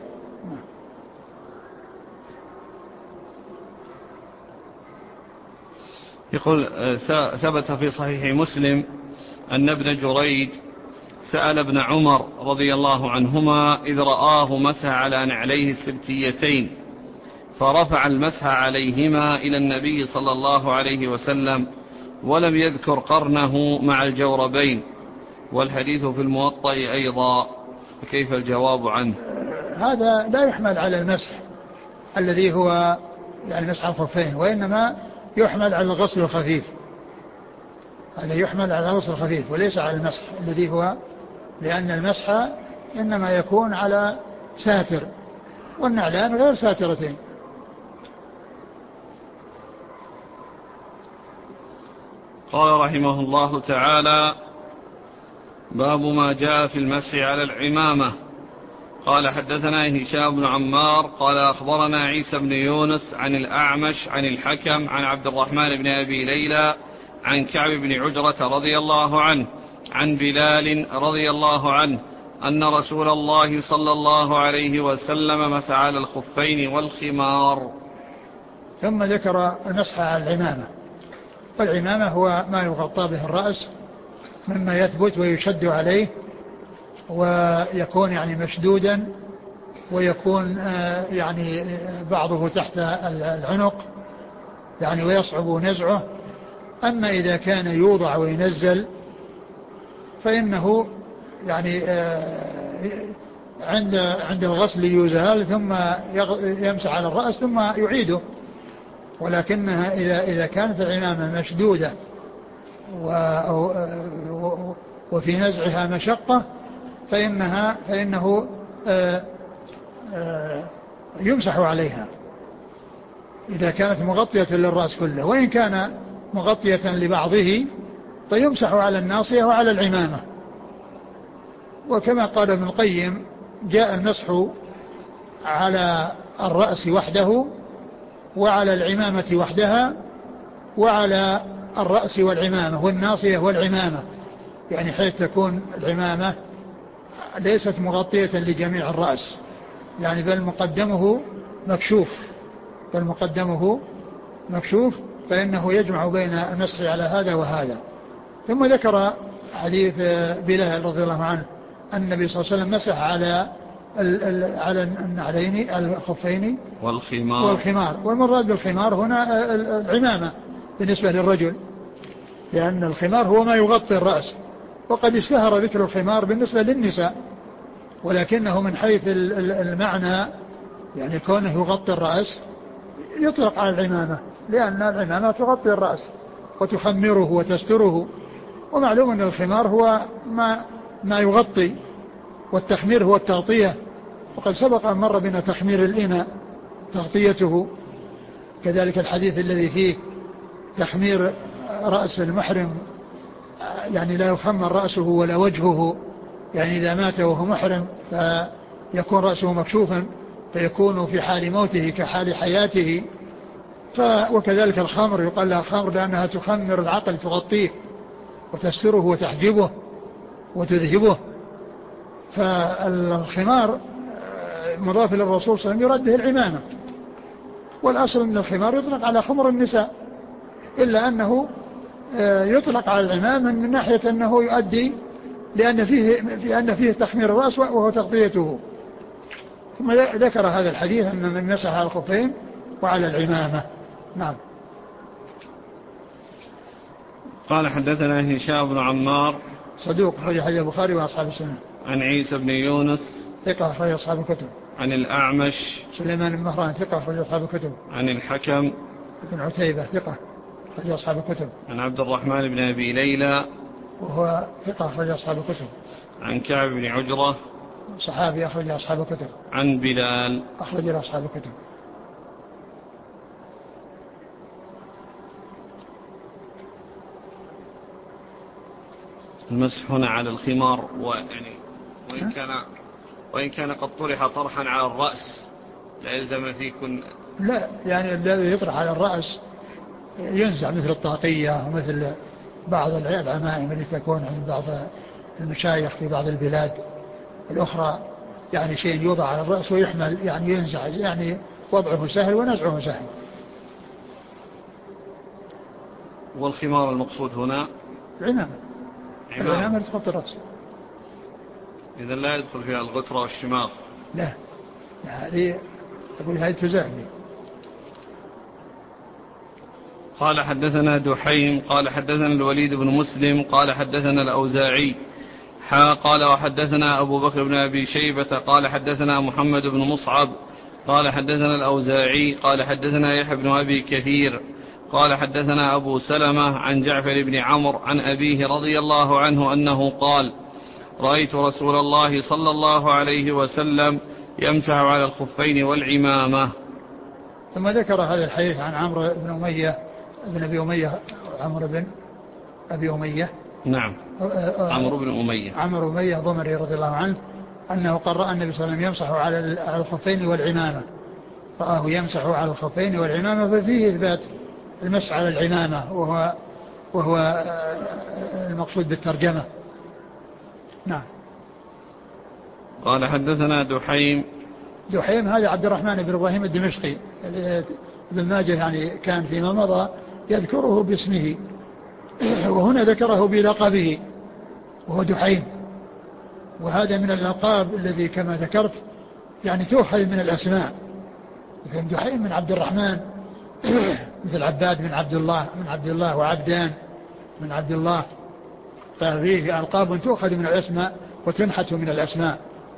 يقول ثبت في صحيح مسلم أن ابن جريج سأل ابن عمر رضي الله عنهما إذ رآه مسح على نعليه السبتيتين، فرفع المسح عليهما إلى النبي صلى الله عليه وسلم ولم يذكر قرنه مع الجوربين، والحديث في الموطأ أيضا، فكيف الجواب عنه؟ هذا لا يحمل على المسح الذي هو يعني مسح الخفين، وإنما يحمل على الغسل الخفيف، هذا يحمل على الغسل الخفيف وليس على المسح الذي هو، لأن المسح إنما يكون على ساتر، والنعلان غير ساترتين. قال رحمه الله تعالى: باب ما جاء في المسح على العمامة. قال حدثنا هشام بن عمار قال أخبرنا عيسى بن يونس عن الأعمش عن الحكم عن عبد الرحمن بن أبي ليلى عن كعب بن عجرة رضي الله عنه عن بلال رضي الله عنه أن رسول الله صلى الله عليه وسلم مسح على الخفين والخمار. ثم ذكر المسح على العمامة. والعمامة هو ما يغطى به الرأس مما يثبت ويشد عليه ويكون يعني مشدودا ويكون يعني بعضه تحت العنق يعني ويصعب نزعه. أما إذا كان يوضع وينزل فإنه يعني عند الغسل يزال ثم يمسح على الرأس ثم يعيده. ولكنها إذا كانت العمامة مشدودة وفي نزعها مشقة فإنه يمسح عليها إذا كانت مغطية للرأس كله. وإن كان مغطية لبعضه فيمسح على الناصية وعلى العمامة. وكما قال ابن القيم جاء المسح على الرأس وحده وعلى العمامة وحدها وعلى الرأس والعمامة والناصية والعمامة، يعني حيث تكون العمامة ليست مغطية لجميع الرأس يعني بل مكشوف فإنه يجمع بين المسح على هذا وهذا. ثم ذكر حديث بلال رضي الله عنه أن النبي صلى الله عليه وسلم مسح على النعلين الخفين والخمار. والمراد بالخمار هنا العمامة بالنسبة للرجل، لأن الخمار هو ما يغطي الرأس، وقد اشتهر ذكر الخمار بالنسبة للنساء، ولكنه من حيث المعنى يعني كونه يغطي الرأس يطلق على العمامة، لأن العمامة تغطي الرأس وتخمره وتستره. ومعلوم أن الخمار هو ما يغطي، والتخمير هو التغطية. وقد سبق أن مر بنا تخمير الإناء تغطيته، كذلك الحديث الذي فيه تخمير رأس المحرم، يعني لا يخمر رأسه ولا وجهه، يعني إذا مات وهو محرم فيكون رأسه مكشوفا فيكون في حال موته كحال حياته. وكذلك الخمر يقال لها خمر لأنها تخمر العقل، تغطيه وتستره وتحجبه وتذهبه. فالخمار مضاف للرسول صلى الله عليه وسلم يرد به العمامة، والأصل أن الخمار يطلق على خمر النساء، إلا أنه يطلق على العمامة من ناحية أنه يؤدي لأن فيه تخمير الرأس وهو تغطيته. ثم ذكر هذا الحديث أن من مسح على الخفين وعلى العمامة. نعم. قال حدثنا هشام بن عمار صدوق أخرج حديث البخاري وأصحاب السنة. عن عيسى بن يونس ثقة أخرج أصحاب الكتب. عن الأعمش سليمان بن مهران ثقة أخرج أصحاب الكتب. عن الحكم بن عتيبة ثقة أخرج أصحاب الكتب. عن عبد الرحمن بن أبي ليلى وهو ثقة أخرج أصحاب الكتب. عن كعب بن عجرة صحابي أخرج أصحاب الكتب. عن بلال أخرج أصحاب الكتب. المسح هنا على الخمار وإن كان قد طرح طرحا على الرأس لا يلزم فيكن. لا، يعني الذي يطرح على الرأس ينزع مثل الطاقية ومثل بعض العمائم التي تكون عند بعض المشايخ في بعض البلاد الأخرى، يعني شيء يوضع على الرأس ويحمل، يعني ينزع، يعني وضعه سهل ونزعه سهل. والخمار المقصود هنا العمامة تغطي الرأس. إذا لا يدخل فيها الغترة والشماغ. لا، هذه أقول هذه تزاحني. قال حدثنا دحيم قال حدثنا الوليد بن مسلم قال حدثنا الأوزاعي قال وحدثنا أبو بكر بن أبي شيبة قال حدثنا محمد بن مصعب قال حدثنا الأوزاعي قال حدثنا يحيى بن أبي كثير قال حدثنا أبو سلمة عن جعفر بن عمرو عن أبيه رضي الله عنه أنه قال رأيت رسول الله صلى الله عليه وسلم يمسح على الخفين والعمامة. ثم ذكر هذا الحديث عن عمرو بن أمية بن أبي أمية عمرو بن أبي أمية. نعم. عمرو بن أمية. عمرو بن أمية ضمري رضي الله عنه أنه قرأ النبي صلى الله عليه وسلم يمسح على الخفين والعمامة، رآه يمسح على الخفين والعمامة، ففيه إثبات المسح على العمامة وهو المقصود بالترجمة. نعم. قال حدثنا دحيم هذا عبد الرحمن بن إبراهيم الدمشقي، ابن ماجه يعني كان فيما مضى يذكره باسمه، وهنا ذكره بلقبه وهو دحيم، وهذا من الألقاب الذي كما ذكرت يعني تؤخذ من الأسماء، مثل دحيم من عبد الرحمن، مثل عباد من عبد الله وعبدان من عبد الله، ففيه ألقاب تؤخذ من الأسماء وتنحت من الأسماء.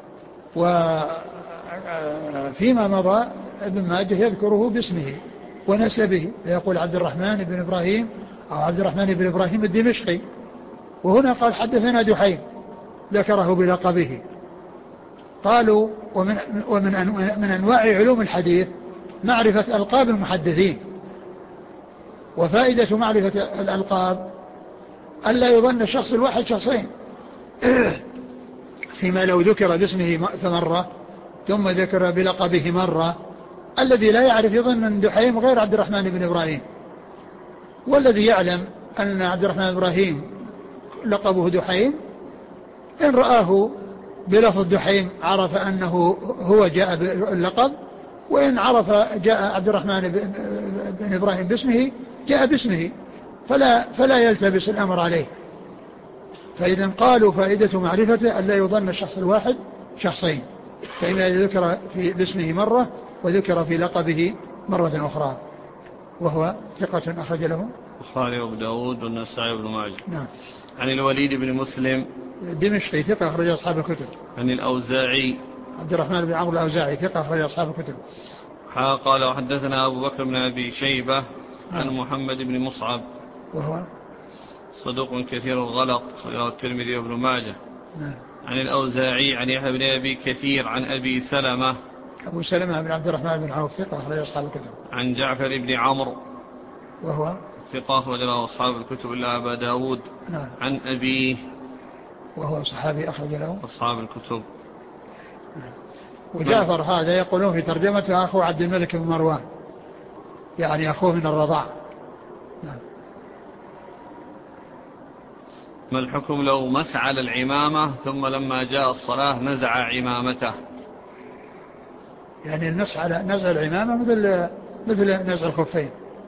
وفيما مضى ابن ماجه يذكره باسمه ونسبه، يقول عبد الرحمن بن إبراهيم أو عبد الرحمن بن إبراهيم الدمشقي، وهنا قال حدثنا دحيم ذكره بلقبه. قالوا ومن أنواع علوم الحديث معرفة ألقاب المحدثين، وفائدة معرفة الألقاب ألا يظن الشخص الواحد شخصين، فيما لو ذكر باسمه فمرة ثم ذكر بلقبه مرة، الذي لا يعرف يظن أن دحيم غير عبد الرحمن بن إبراهيم، والذي يعلم أن عبد الرحمن بن إبراهيم لقبه دحيم إن رآه بلفظ دحيم عرف أنه هو جاء باللقب، وإن عرف جاء عبد الرحمن بن إبراهيم باسمه جاء باسمه، فلا يلتبس الأمر عليه. فإذا قالوا فائدة معرفته أن لا يظن الشخص الواحد شخصين، فإذا ذكر باسمه مرة وذكر في لقبه مرة أخرى، وهو ثقة أخرج له البخاري وابو داود والنسائي وابن ماجه. نعم. عن الوليد بن مسلم دمشقي ثقة أخرج أصحاب الكتب. عن الأوزاعي عبد الرحمن بن عمرو الأوزاعي ثقة أخرج أصحاب الكتب. قال وحدثنا أبو بكر بن أبي شيبة عن محمد بن مصعب وهو صدوق كثير الغلط أخرجه الترمذي وابن ماجه. نعم. عن الأوزاعي عن يحيى بن أبي كثير عن أبي سلمة أبو سلمة بن عبد الرحمن بن عوف ثقة أخرج أصحاب الكتب. عن جعفر بن عمرو وهو ثقة أخرج له أصحاب الكتب إلا أبا داود. نعم. عن أبيه وهو صحابي أخرج له أصحاب الكتب. نعم. وجعفر هذا يقولون في ترجمته أخو عبد الملك بن مروان، يعني أخوه من الرضاع. نعم. ما الحكم لو مسح على العمامة ثم لما جاء الصلاة نزع عمامته؟ يعني المسح على نزع العمامة مثل نزع الخفين،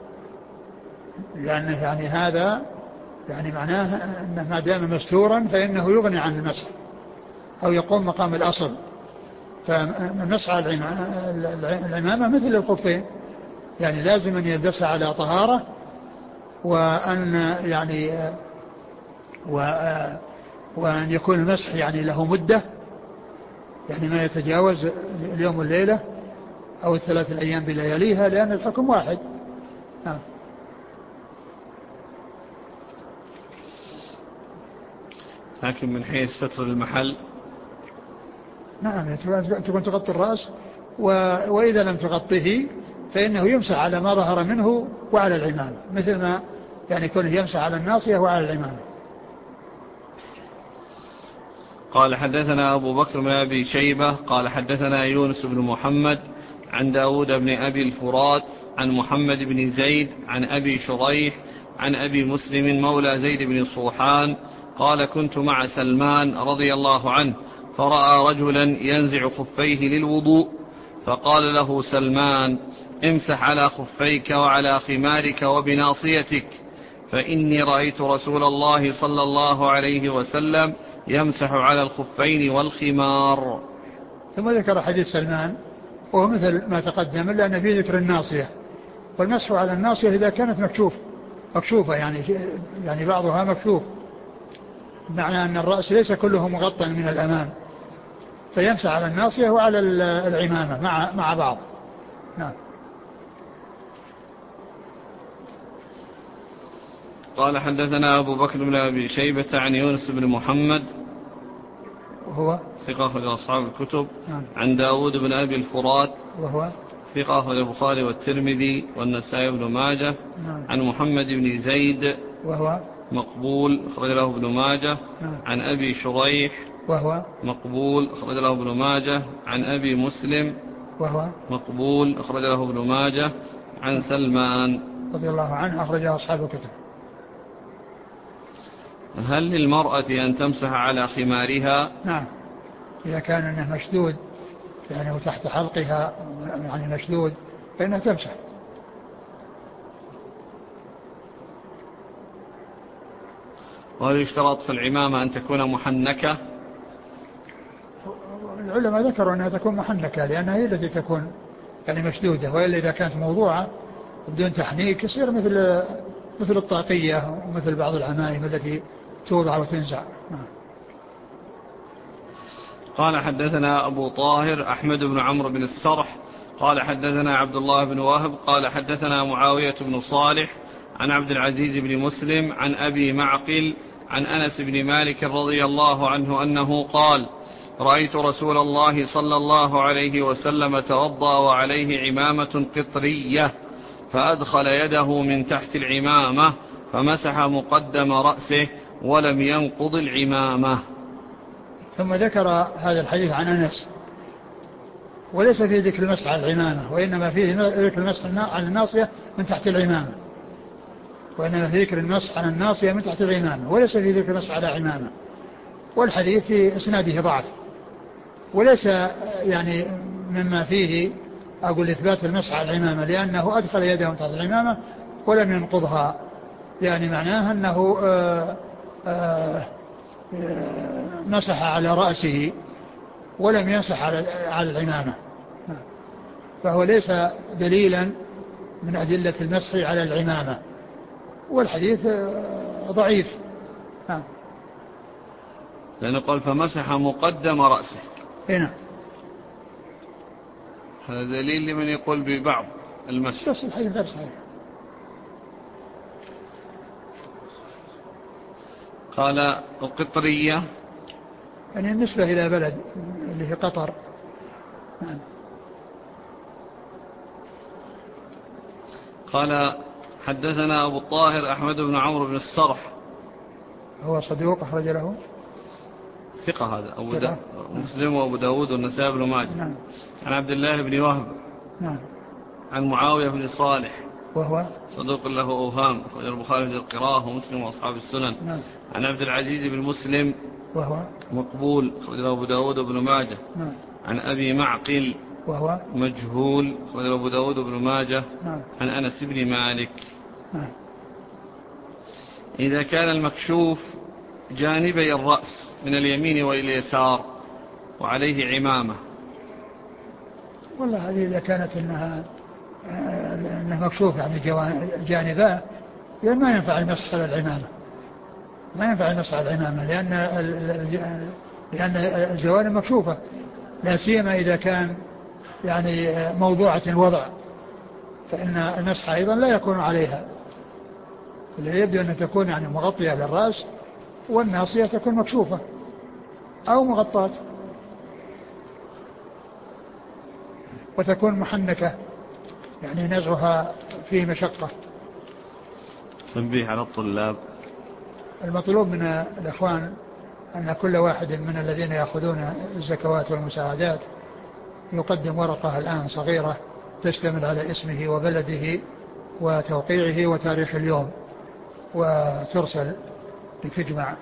يعني هذا يعني معناه أنه ما دام مستورا فإنه يغني عن المسح أو يقوم مقام الأصل. فمسح العمامة مثل الخفين، يعني لازم أن يلبسها على طهارة، وأن يعني وأن يكون المسح يعني له مدة، يعني ما يتجاوز اليوم والليلة أو 3 أيام بلياليها، لأن الحكم واحد. لكن من حيث ستر المحل نعم تكون تغطي الرأس، وإذا لم تغطيه فإنه يمسح على ما ظهر منه وعلى العمامة، مثل ما يعني يكون يمسح على الناصية وعلى العمامة. قال حدثنا أبو بكر بن أبي شيبة قال حدثنا يونس بن محمد عن داود بن أبي الفرات عن محمد بن زيد عن أبي شريح عن أبي مسلم مولى زيد بن صوحان قال كنت مع سلمان رضي الله عنه فرأى رجلا ينزع خفيه للوضوء، فقال له سلمان امسح على خفيك وعلى خمارك وبناصيتك، فإني رأيت رسول الله صلى الله عليه وسلم يمسح على الخفين والخمار. ثم ذكر حديث سلمان وهو مثل ما تقدم، إلا أن فيه ذكر الناصية، والمسح على الناصية إذا كانت مكشوفة يعني بعضها مكشوف، معنى أن الرأس ليس كله مغطى من الأمام، فيمسح على الناصية وعلى العمامة مع بعض. نعم. قال حدثنا أبو بكر بن أبي شيبة عن يونس بن محمد وهو ثقة أخرج أصحاب الكتب. نعم. عن داود بن أبي الفرات وهو ثقة أخرج البخاري والترمذي والنسائي بن ماجه. نعم. عن محمد بن زيد مقبول أخرج له ابن ماجه. عن أبي شريح وهو مقبول أخرج له ابن ماجه. عن أبي مسلم وهو مقبول أخرج له ابن ماجه. عن سلمان رضي الله عنه أخرجه أصحاب الكتب. هل للمرأة أن تمسح على خمارها؟ نعم، إذا كان أنه مشدود يعني تحت حلقها يعني مشدود فإنها تمسح. وهل يشترط في العمامة أن تكون محنكة؟ العلماء ذكروا أنها تكون محنكة لأنها هي التي تكون يعني مشدودة، وإلا إذا كانت موضوعة بدون تحنيك يصير مثل الطاقية ومثل بعض العمائم التي توضع وتنزع. قال حدثنا أبو طاهر أحمد بن عمرو بن السرح قال حدثنا عبد الله بن وهب قال حدثنا معاوية بن صالح عن عبد العزيز بن مسلم عن أبي معقل عن أنس بن مالك رضي الله عنه أنه قال: رأيت رسول الله صلى الله عليه وسلم توضأ وعليه عمامة قطرية فأدخل يده من تحت العمامة فمسح مقدم رأسه ولم ينقض العمامة. ثم ذكر هذا الحديث عن أنس، وليس فيه ذكر المسح على العمامة، وإنما فيه ذكر المسح على الناصية من تحت العمامة، وإنما فيه ذكر المسح على الناصية من تحت العمامة، وليس فيه ذكر المسح على عمامة. والحديث في إسناده ضعف، وليس يعني مما فيه أقول إثبات المسح على العمامة، لأنه أدخل يده من تحت العمامة ولم ينقضها، يعني معناه أنه مسح على رأسه ولم يمسح على العمامة، فهو ليس دليلا من أدلة المسح على العمامة، والحديث ضعيف. لأنه قال فمسح مقدم رأسه. هنا هذا دليل لمن يقول ببعض المسح، بس الحديث غير صحيح. قال القطرية يعني النسبة إلى بلد اللي هي قطر. قال حدثنا أبو الطاهر أحمد بن عمرو بن السرح هو صدوق أخرج له ثقة، هذا مسلم وأبو داود والنسائي بن ماجه. نعم. عن عبد الله بن وهب نعم. عن معاوية بن صالح وهو صدوق له أوهام أخرج البخاري في القراءة ومسلم وأصحاب السنن. نعم. عن عبد العزيز بن مسلم وهو مقبول أخرج له أبو داود وابن ماجه. نعم. عن أبي معقل وهو مجهول أخرج له أبو داود وابن ماجه. نعم. عن أنس بن مالك. نعم. إذا كان المكشوف جانبي الرأس من اليمين وإلى اليسار وعليه عمامة، والله هذه إذا كانت إنها مكشوف يعني جانباه، لأن ما ينفع المسح على العمامة، ما ينفع المسح على العمامة، لأن الجوانب مكشوفة، لا سيما إذا كان يعني موضوعة الوضع، فإن المسح أيضا لا يكون عليها، اللي يبدو أن تكون يعني مغطية للرأس، والناصية تكون مكشوفة أو مغطاة وتكون محنكة، يعني نزعها فيه مشقة. تنبيه على الطلاب: المطلوب من الإخوان أن كل واحد من الذين يأخذون الزكوات والمساعدات يقدم ورقة الآن صغيرة تشتمل على اسمه وبلده وتوقيعه وتاريخ اليوم، وترسل لتجمع.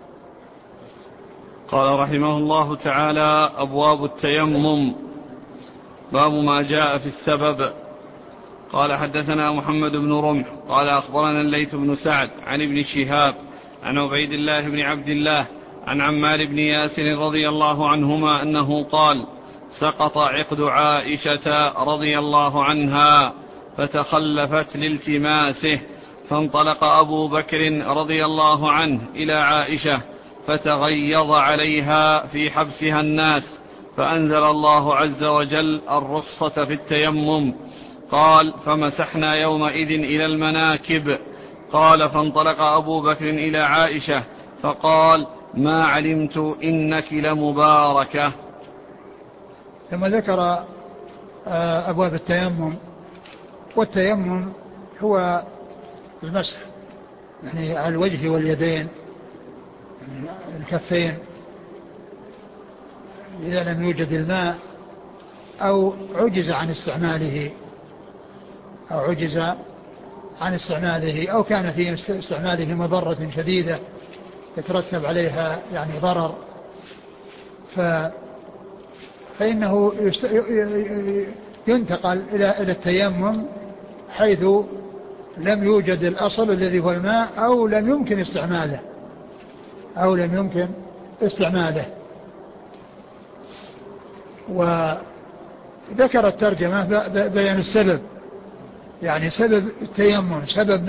قال رحمه الله تعالى: أبواب التيمم. باب ما جاء في السبب. قال حدثنا محمد بن رمح قال أخبرنا الليث بن سعد عن ابن شهاب عن عبيد الله بن عبد الله عن عمار بن ياسر رضي الله عنهما أنه قال: سقط عقد عائشة رضي الله عنها فتخلفت لالتماسه، فانطلق أبو بكر رضي الله عنه إلى عائشة فتغيظ عليها في حبسها الناس، فأنزل الله عز وجل الرخصة في التيمم. قال: فمسحنا يومئذ إلى المناكب. قال: فانطلق أبو بكر إلى عائشة فقال: ما علمت إنك لمباركة. ثم ذكر أبواب التيمم. والتيمم هو المسح يعني على الوجه واليدين، يعني الكفين، إذا لم يوجد الماء أو عجز عن استعماله أو كان في استعماله مضرة شديدة يترتب عليها يعني ضرر، فإنه ينتقل إلى التيمم حيث لم يوجد الأصل الذي هو الماء أو لم يمكن استعماله. وذكر الترجمة بيان السبب، يعني سبب التيمم، سبب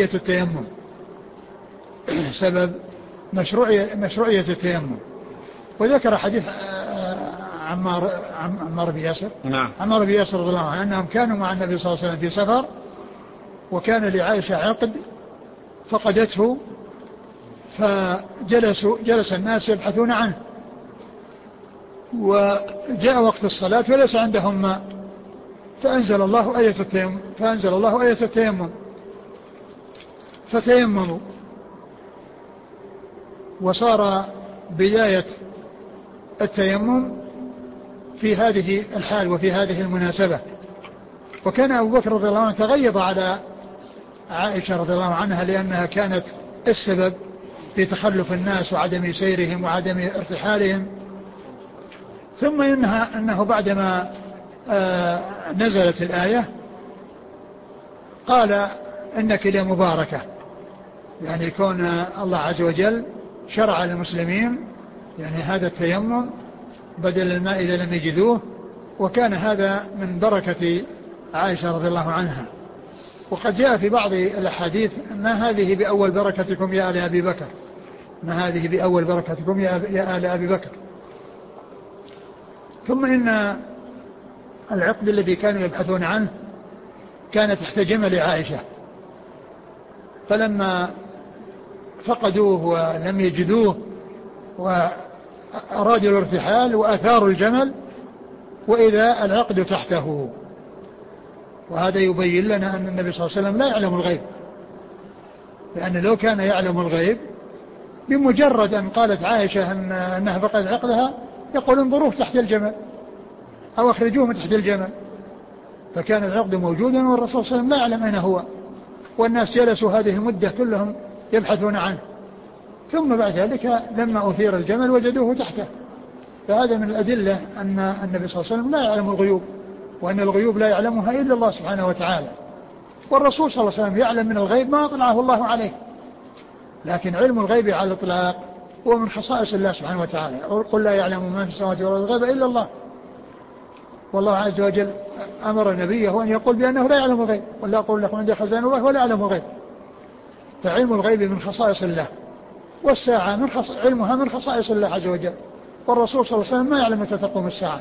مشروعية التيمم. وذكر حديث عمار بن ياسر، نعم، عمار بن ياسر رضي الله عنه أنهم كانوا مع النبي صلى الله عليه وسلم في سفر، وكان لعائشة عقد فقدته، فجلس الناس يبحثون عنه، وجاء وقت الصلاة وليس عندهم ماء، فأنزل الله آية التيمم فتيمموا، وصار بداية التيمم في هذه الحال وفي هذه المناسبة. وكان أبو بكر رضي الله عنه تغيظ على عائشة رضي الله عنها لأنها كانت السبب في تخلف الناس وعدم سيرهم وعدم ارتحالهم. ثم أنه بعدما نزلت الآية قال إنك لمباركة، يعني كون الله عز وجل شرع للمسلمين يعني هذا التيمم بدل الماء إذا لم يجدوه، وكان هذا من بركة عائشة رضي الله عنها. وقد جاء في بعض الأحاديث ما هذه بأول بركتكم يا آل أبي بكر، ما هذه بأول بركتكم يا آل أبي بكر. ثم إن العقد الذي كانوا يبحثون عنه كان تحت جمل عائشة، فلما فقدوه ولم يجدوه وأرادوا الارتحال وأثاروا الجمل وإذا العقد تحته. وهذا يبين لنا أن النبي صلى الله عليه وسلم لا يعلم الغيب، لأن لو كان يعلم الغيب بمجرد أن قالت عائشة أنها فقدت عقدها يقول انظروه تحت الجمل أو أخرجوه من تحت الجمل، فكان العقد موجودا والرسول صلى الله عليه وسلم لا يعلم أين هو، والناس جلسوا هذه المدة كلهم يبحثون عنه، ثم بعد ذلك لما أثير الجمل وجدوه تحته. فهذا من الأدلة أن النبي صلى الله عليه وسلم لا يعلم الغيوب، وأن الغيوب لا يعلمها إلا الله سبحانه وتعالى. والرسول صلى الله عليه وسلم يعلم من الغيب ما أطلعه الله عليه، لكن علم الغيب على الإطلاق هو من خصائص الله سبحانه وتعالى. قل لا يعلم ما في السماوات والأرض الغيب إلا الله، والله عز وجل أمر نبيه أن يقول بأنه لا يعلم الغيب، ولا أقول لكم عندي خزائن الله ولا يعلم الغيب. فعلم الغيب من خصائص الله، والساعة علمها من خصائص الله عز وجل، والرسول صلى الله عليه وسلم ما يعلم متى تقوم الساعة.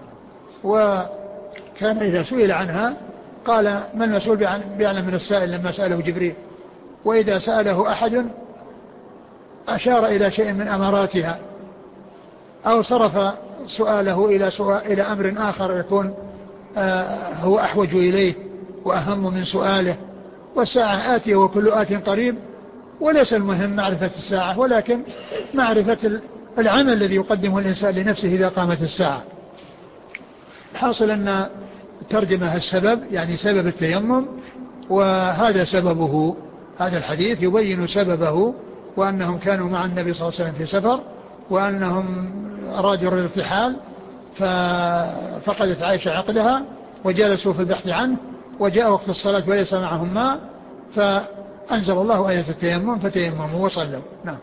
وكان إذا سئل عنها قال ما المسؤول بيعلم من السائل لما سأله جبريل، وإذا سأله أحد أشار إلى شيء من أماراتها أو صرف سؤاله إلى أمر آخر يكون هو أحوج إليه وأهم من سؤاله. والساعة آتية وكل آت قريب، وليس المهم معرفة الساعة ولكن معرفة العمل الذي يقدمه الإنسان لنفسه إذا قامت الساعة. حاصل أن ترجمة السبب يعني سبب التيمم، وهذا سببه، هذا الحديث يبين سببه، وأنهم كانوا مع النبي صلى الله عليه وسلم في سفر وأنهم أرادوا الارتحال، ففقدت عائشة عقدها وجلسوا في البحث عنه، وجاء وقت الصلاة وليس معهم ماء، فأنزل الله آية التيمم فتيمموا وصلوا. نعم.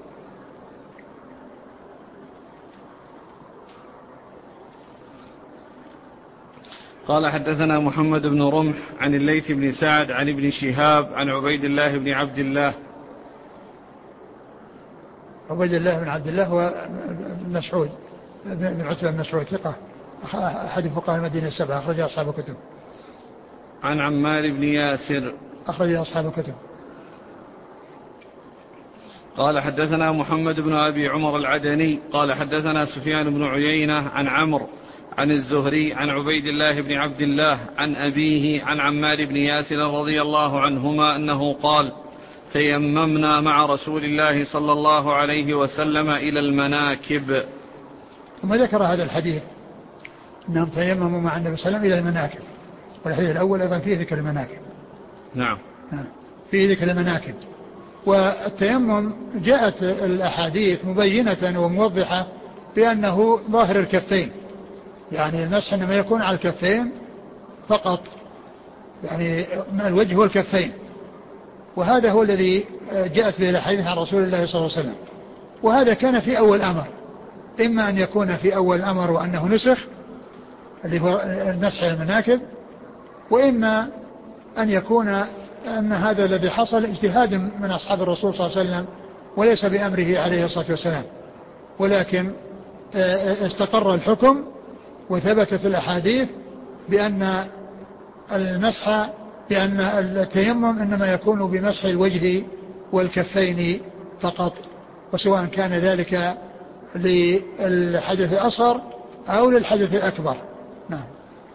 قال حدثنا محمد بن رمح عن الليث بن سعد عن ابن شهاب عن عبيد الله بن عبد الله. عبيد الله بن عبد الله هو مسعود بن عتبة بن مسعود ثقة أحد فقهاء المدينة السبعة أخرج أصحاب الكتب. عن عمار بن ياسر أخرج أصحاب الكتب. قال حدثنا محمد بن أبي عمر العدني قال حدثنا سفيان بن عيينة عن عمرو عن الزهري عن عبيد الله بن عبد الله عن أبيه عن عمار بن ياسر رضي الله عنهما أنه قال تيممنا مع رسول الله صلى الله عليه وسلم إلى المناكب. ثم ذكر هذا الحديث أنهم تيمموا مع النبي صلى الله عليه وسلم إلى المناكب، والحديث الأول أيضا فيه ذكر المناكب. نعم فيه ذكر المناكب. والتيمم جاءت الأحاديث مبينة وموضحة بأنه ظاهر الكفين، يعني المسح إنما يكون على الكفين فقط، يعني من الوجه والكفين، وهذا هو الذي جاءت به الأحاديث عن رسول الله صلى الله عليه وسلم. وهذا كان في أول أمر، إما أن يكون في أول أمر وأنه نسخ اللي هو المسح على المناكب، وإما أن يكون أن هذا الذي حصل اجتهاد من أصحاب الرسول صلى الله عليه وسلم وليس بأمره عليه الصلاة والسلام، ولكن استقر الحكم وثبتت الأحاديث بأن المسح، بأن التيمم إنما يكون بمسح الوجه والكفين فقط، وسواء كان ذلك للحدث الأصغر أو للحدث الأكبر. نعم.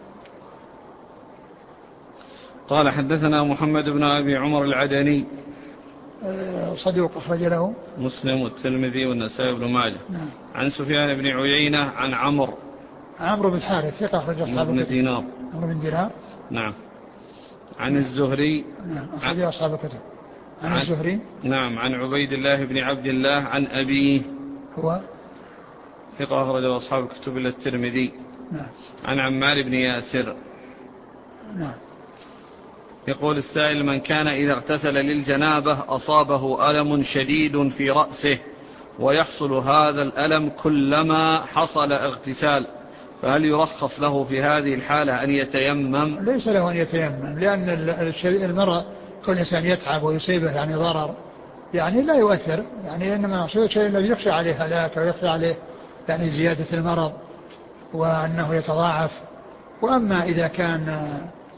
قال حدثنا محمد بن أبي عمر العدني صدوق أخرج له مسلم والترمذي والنسائي بن ماجه. نعم. عن سفيان بن عيينة عن عمرو بن الحارث ثقة أخرج أصحاب بن دينار. عمرو بن دينار. نعم. عن الزهري. نعم أخرج أصحاب الكتب. عن الزهري. نعم. عن عبيد الله بن عبد الله عن أبيه هو ثقة أخرج أصحاب الكتب إلا الترمذي. نعم. عن عمار بن ياسر. نعم. يقول السائل: من كان إذا اغتسل للجنابة أصابه ألم شديد في رأسه ويحصل هذا الألم كلما حصل اغتسال، فهل يرخص له في هذه الحالة أن يتيمم؟ ليس له أن يتيمم، لأن المرض كل إنسان يتعب ويصيبه يعني ضرر يعني لا يؤثر، يعني إنما يحصل الشيء الذي يخشى عليه هلاك ويخشى عليه يعني زيادة المرض وأنه يتضاعف. وأما إذا كان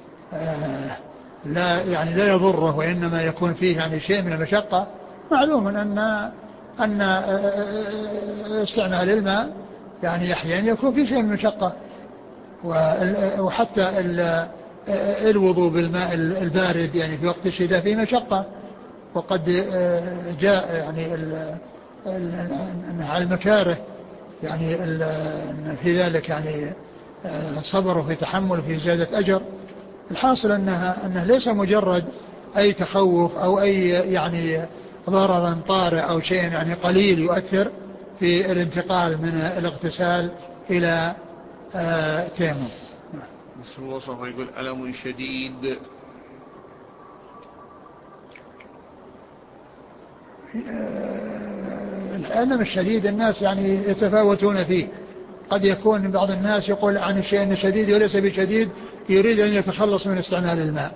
لا يضره وإنما يكون فيه يعني شيء من المشقة، معلوم أن استعمال الماء يعني أحيانا يكون فيه شيء من المشقة، وحتى الوضوء بالماء البارد يعني في وقت الشتاء فيه مشقة، وقد جاء يعني على المكاره يعني في ذلك يعني صبر وفي تحمل في زيادة أجر. الحاصل أنه ليس مجرد أي تخوف أو أي يعني ضرر طارئ أو شيء يعني قليل يؤثر في الانتقال من الاغتسال إلى التيمم. بس هو وصفه يقول ألم شديد. الألم الشديد الناس يعني يتفاوتون فيه، قد يكون بعض الناس يقول عن الشيء أنه شديد وليس بشديد، يريد أن يتخلص من استعمال الماء.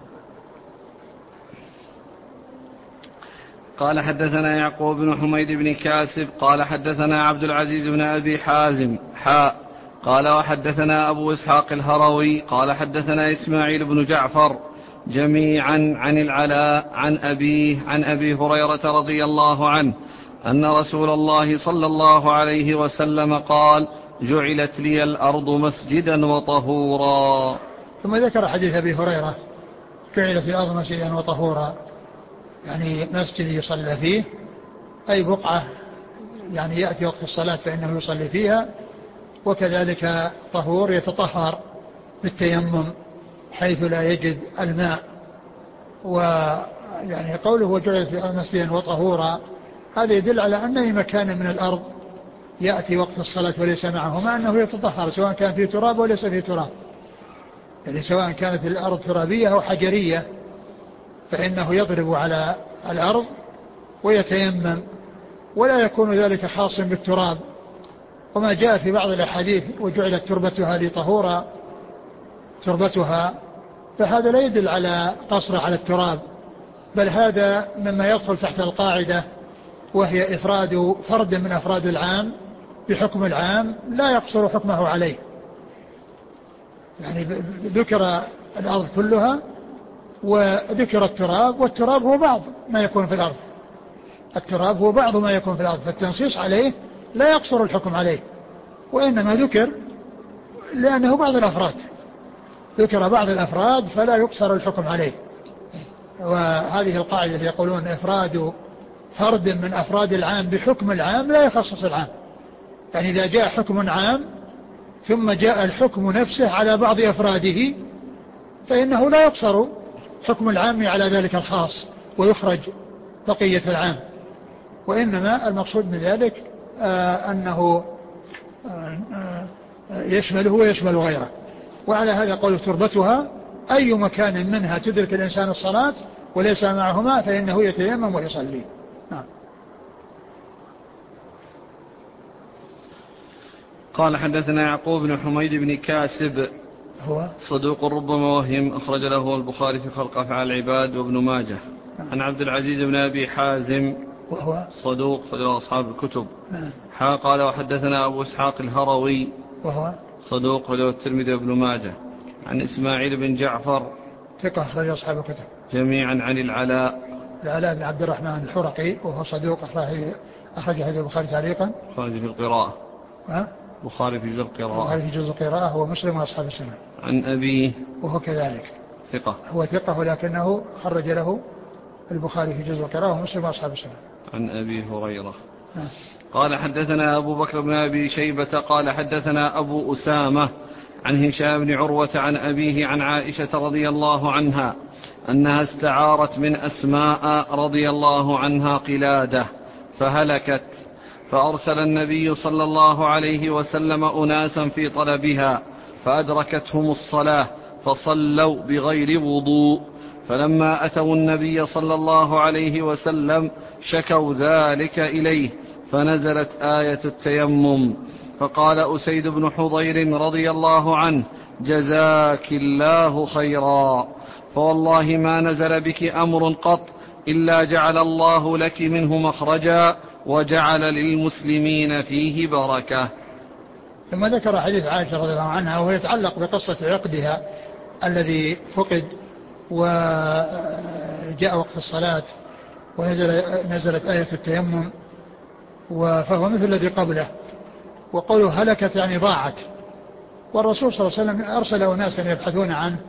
قال حدثنا يعقوب بن حميد بن كاسب قال حدثنا عبد العزيز بن أبي حازم قال وحدثنا أبو إسحاق الهروي قال حدثنا إسماعيل بن جعفر جميعا عن العلاء عن أبيه عن أبي هريرة رضي الله عنه أن رسول الله صلى الله عليه وسلم قال: جعلت لي الأرض مسجدا وطهورا. ثم ذكر حديث أبي هريرة: جعلت لي الأرض مسجدا وطهورا، يعني مسجد يصلى فيه، أي بقعة يعني يأتي وقت الصلاة فإنه يصلي فيها، وكذلك طهور يتطهر بالتيمم حيث لا يجد الماء. ويعني قوله وجعلت لي الأرض مسجدا وطهورا هذا يدل على أن أي مكان من الأرض يأتي وقت الصلاة وليس معه ماء أنه يتطهر، سواء كان فيه تراب وليس فيه تراب، يعني سواء كانت الأرض ترابية أو حجرية فإنه يضرب على الأرض ويتيمم، ولا يكون ذلك خاصا بالتراب. وما جاء في بعض الأحاديث وجعلت تربتها لطهورا تربتها، فهذا لا يدل على قصر على التراب، بل هذا مما يدخل تحت القاعدة، وهي إفراد فرد من أفراد العام بحكم العام لا يقصر حكمه عليه. يعني ذكر الأرض كلها وذكر التراب، والتراب هو بعض ما يكون في الأرض، التراب هو بعض ما يكون في الأرض، فالتنصيص عليه لا يقصر الحكم عليه، وإنما ذكر لأنه بعض الأفراد، ذكر بعض الأفراد فلا يقصر الحكم عليه. وهذه القاعدة يقولون إفراد فرد من أفراد العام بحكم العام لا يخصص العام. يعني إذا جاء حكم عام ثم جاء الحكم نفسه على بعض أفراده فإنه لا يقصر حكم العام على ذلك الخاص ويخرج بقية العام، وإنما المقصود من ذلك أنه يشمله ويشمل غيره. وعلى هذا قول تربتها أي مكان منها تدرك الإنسان الصلاة وليس معهما فإنه يتيمم ويصلي. نعم. قال حدثنا يعقوب بن حميد بن كاسب هو صدوق ربما وهم، أخرج له البخاري في خلق أفعال العباد وابن ماجه. عن عبد العزيز بن أبي حازم وهو صدوق له أصحاب الكتب. نعم. قال وحدثنا أبو إسحاق الهروي وهو صدوق له الترمذي وابن ماجه. عن إسماعيل بن جعفر ثقة أخرج أصحاب الكتب جميعا. عن العلاء بن عبد الرحمن الحرقي وهو صدوق أخرج هذا البخاري تعليقا. خرج في القراءة. بخاري في جزء القراءة. بخاري في جزء القراءة هو مسلم وأصحاب السنة. عن أبيه وهو كذلك ثقة. هو ثقة ولكنه خرج له البخاري في جزء القراءة ومسلم وأصحاب السنة. عن أبي هريرة. قال حدثنا أبو بكر بن أبي شيبة قال حدثنا أبو أسامة عن هشام بن عروة عن أبيه عن عائشة رضي الله عنها أنها استعارت من أسماء رضي الله عنها قلادة فهلكت، فأرسل النبي صلى الله عليه وسلم أناسا في طلبها فأدركتهم الصلاة فصلوا بغير وضوء، فلما أتوا النبي صلى الله عليه وسلم شكوا ذلك إليه فنزلت آية التيمم، فقال أسيد بن حضير رضي الله عنه جزاك الله خيرا، فوالله ما نزل بك أمر قط إلا جعل الله لك منه مخرجا وجعل للمسلمين فيه بركة. ثم ذكر حديث عائشة رضي الله عنها وهو يتعلق بقصة عقدها الذي فقد وجاء وقت الصلاة ونزلت آية التيمم فهو مثل الذي قبله. وقوله هلكت يعني ضاعت، والرسول صلى الله عليه وسلم أرسل أناسا يبحثون عنه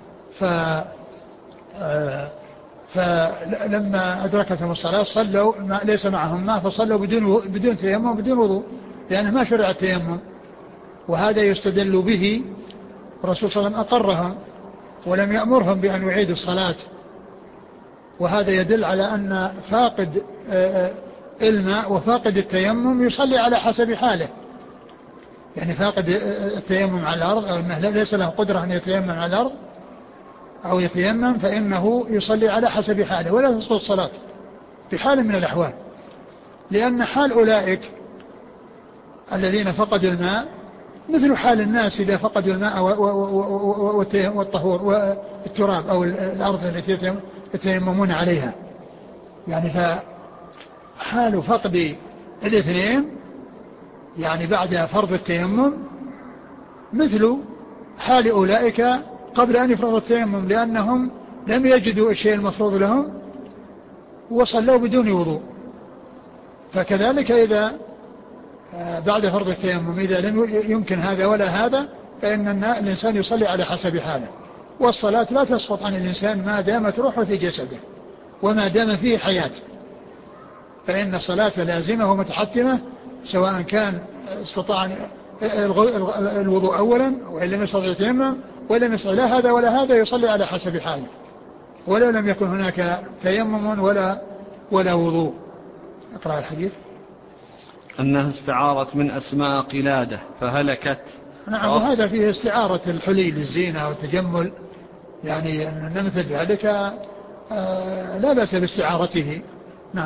فلما أدركتهم الصلاة صلوا ليس معهم ماء فصلوا بدون تيمم بدون وضوء لأنه ما شرع التيمم، وهذا يستدل به الرسول صلى الله عليه وسلم أقرهم ولم يأمرهم بأن يعيدوا الصلاة، وهذا يدل على أن فاقد الماء وفاقد التيمم يصلي على حسب حاله. يعني فاقد التيمم على الأرض أو أنه ليس له قدرة أن يتيمم على الأرض أو يتيمم فإنه يصلي على حسب حاله ولا تسقط الصلاة في حال من الأحوال، لأن حال أولئك الذين فقدوا الماء مثل حال الناس إذا فقدوا الماء والطهور والتراب أو الأرض التي يتيممون عليها. يعني فحال فقد الاثنين يعني بعد فرض التيمم مثل حال أولئك قبل أن يفرض التيمم، لأنهم لم يجدوا الشيء المفروض لهم وصلوا بدون وضوء. فكذلك إذا بعد فرض التيمم إذا لم يمكن هذا ولا هذا فإن الإنسان يصلي على حسب حاله، والصلاة لا تسقط عن الإنسان ما دامت روحه في جسده وما دام فيه حياة، فإن الصلاة لازمة ومتحتمة سواء كان استطاع الوضوء أولا وإن لم يستطع التيمم ولم يستطع لا هذا ولا هذا يصلي على حسب حاله ولو لم يكن هناك تيمم ولا وضوء. اقرأ الحديث. أنها استعارت من أسماء قلادة فهلكت. نعم، وهذا فيه استعارة الحلي للزينة والتجمل، يعني أن مثل ذلك لا بأس باستعارته. نعم.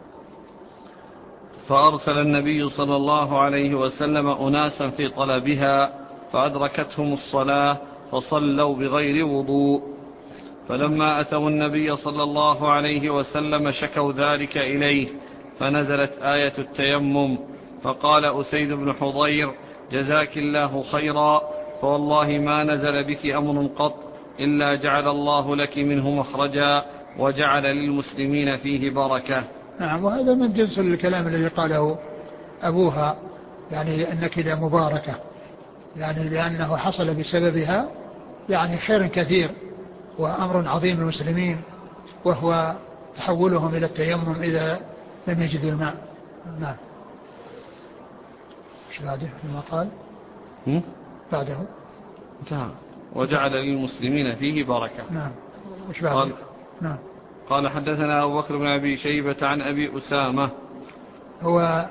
فأرسل النبي صلى الله عليه وسلم أناسا في طلبها فأدركتهم الصلاة فصلوا بغير وضوء، فلما أتوا النبي صلى الله عليه وسلم شكوا ذلك إليه فنزلت آية التيمم، فقال أسيد بن حضير جزاك الله خيرا، فوالله ما نزل بك أمر قط إلا جعل الله لك منه مخرجا وجعل للمسلمين فيه بركة. نعم، وهذا من جنس الكلام الذي قاله أبوها، يعني أنك إذا مباركة، يعني لأنه حصل بسببها يعني خير كثير وأمر عظيم للمسلمين، وهو تحولهم إلى التيمم إذا لم يجدوا الماء. نعم. ايش بعده فيما قال؟ بعده انتهى. وجعل للمسلمين فيه بركة. نعم. وش بعده؟ نعم. قال حدثنا أبو بكر بن أبي شيبة عن أبي أسامة هو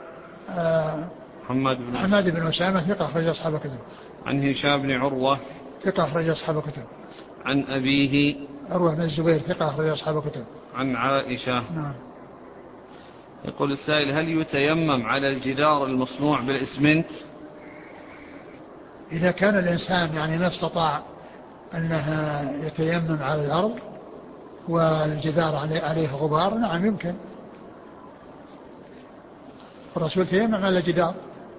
حماد بن أسامة ثقة أخرج أصحاب الكتب. عن هشام بن عروة ثقة أخرج أصحاب الكتب. عن أبيه عروة بن الزبير ثقة أخرج أصحاب الكتب. عن عائشة. نعم. يقول السائل: هل يتيمم على الجدار المصنوع بالإسمنت؟ إذا كان الإنسان يعني ما استطاع أنه يتيمم على الأرض والجدار عليه غبار، نعم يمكن. الرسول تيمم على الجدار.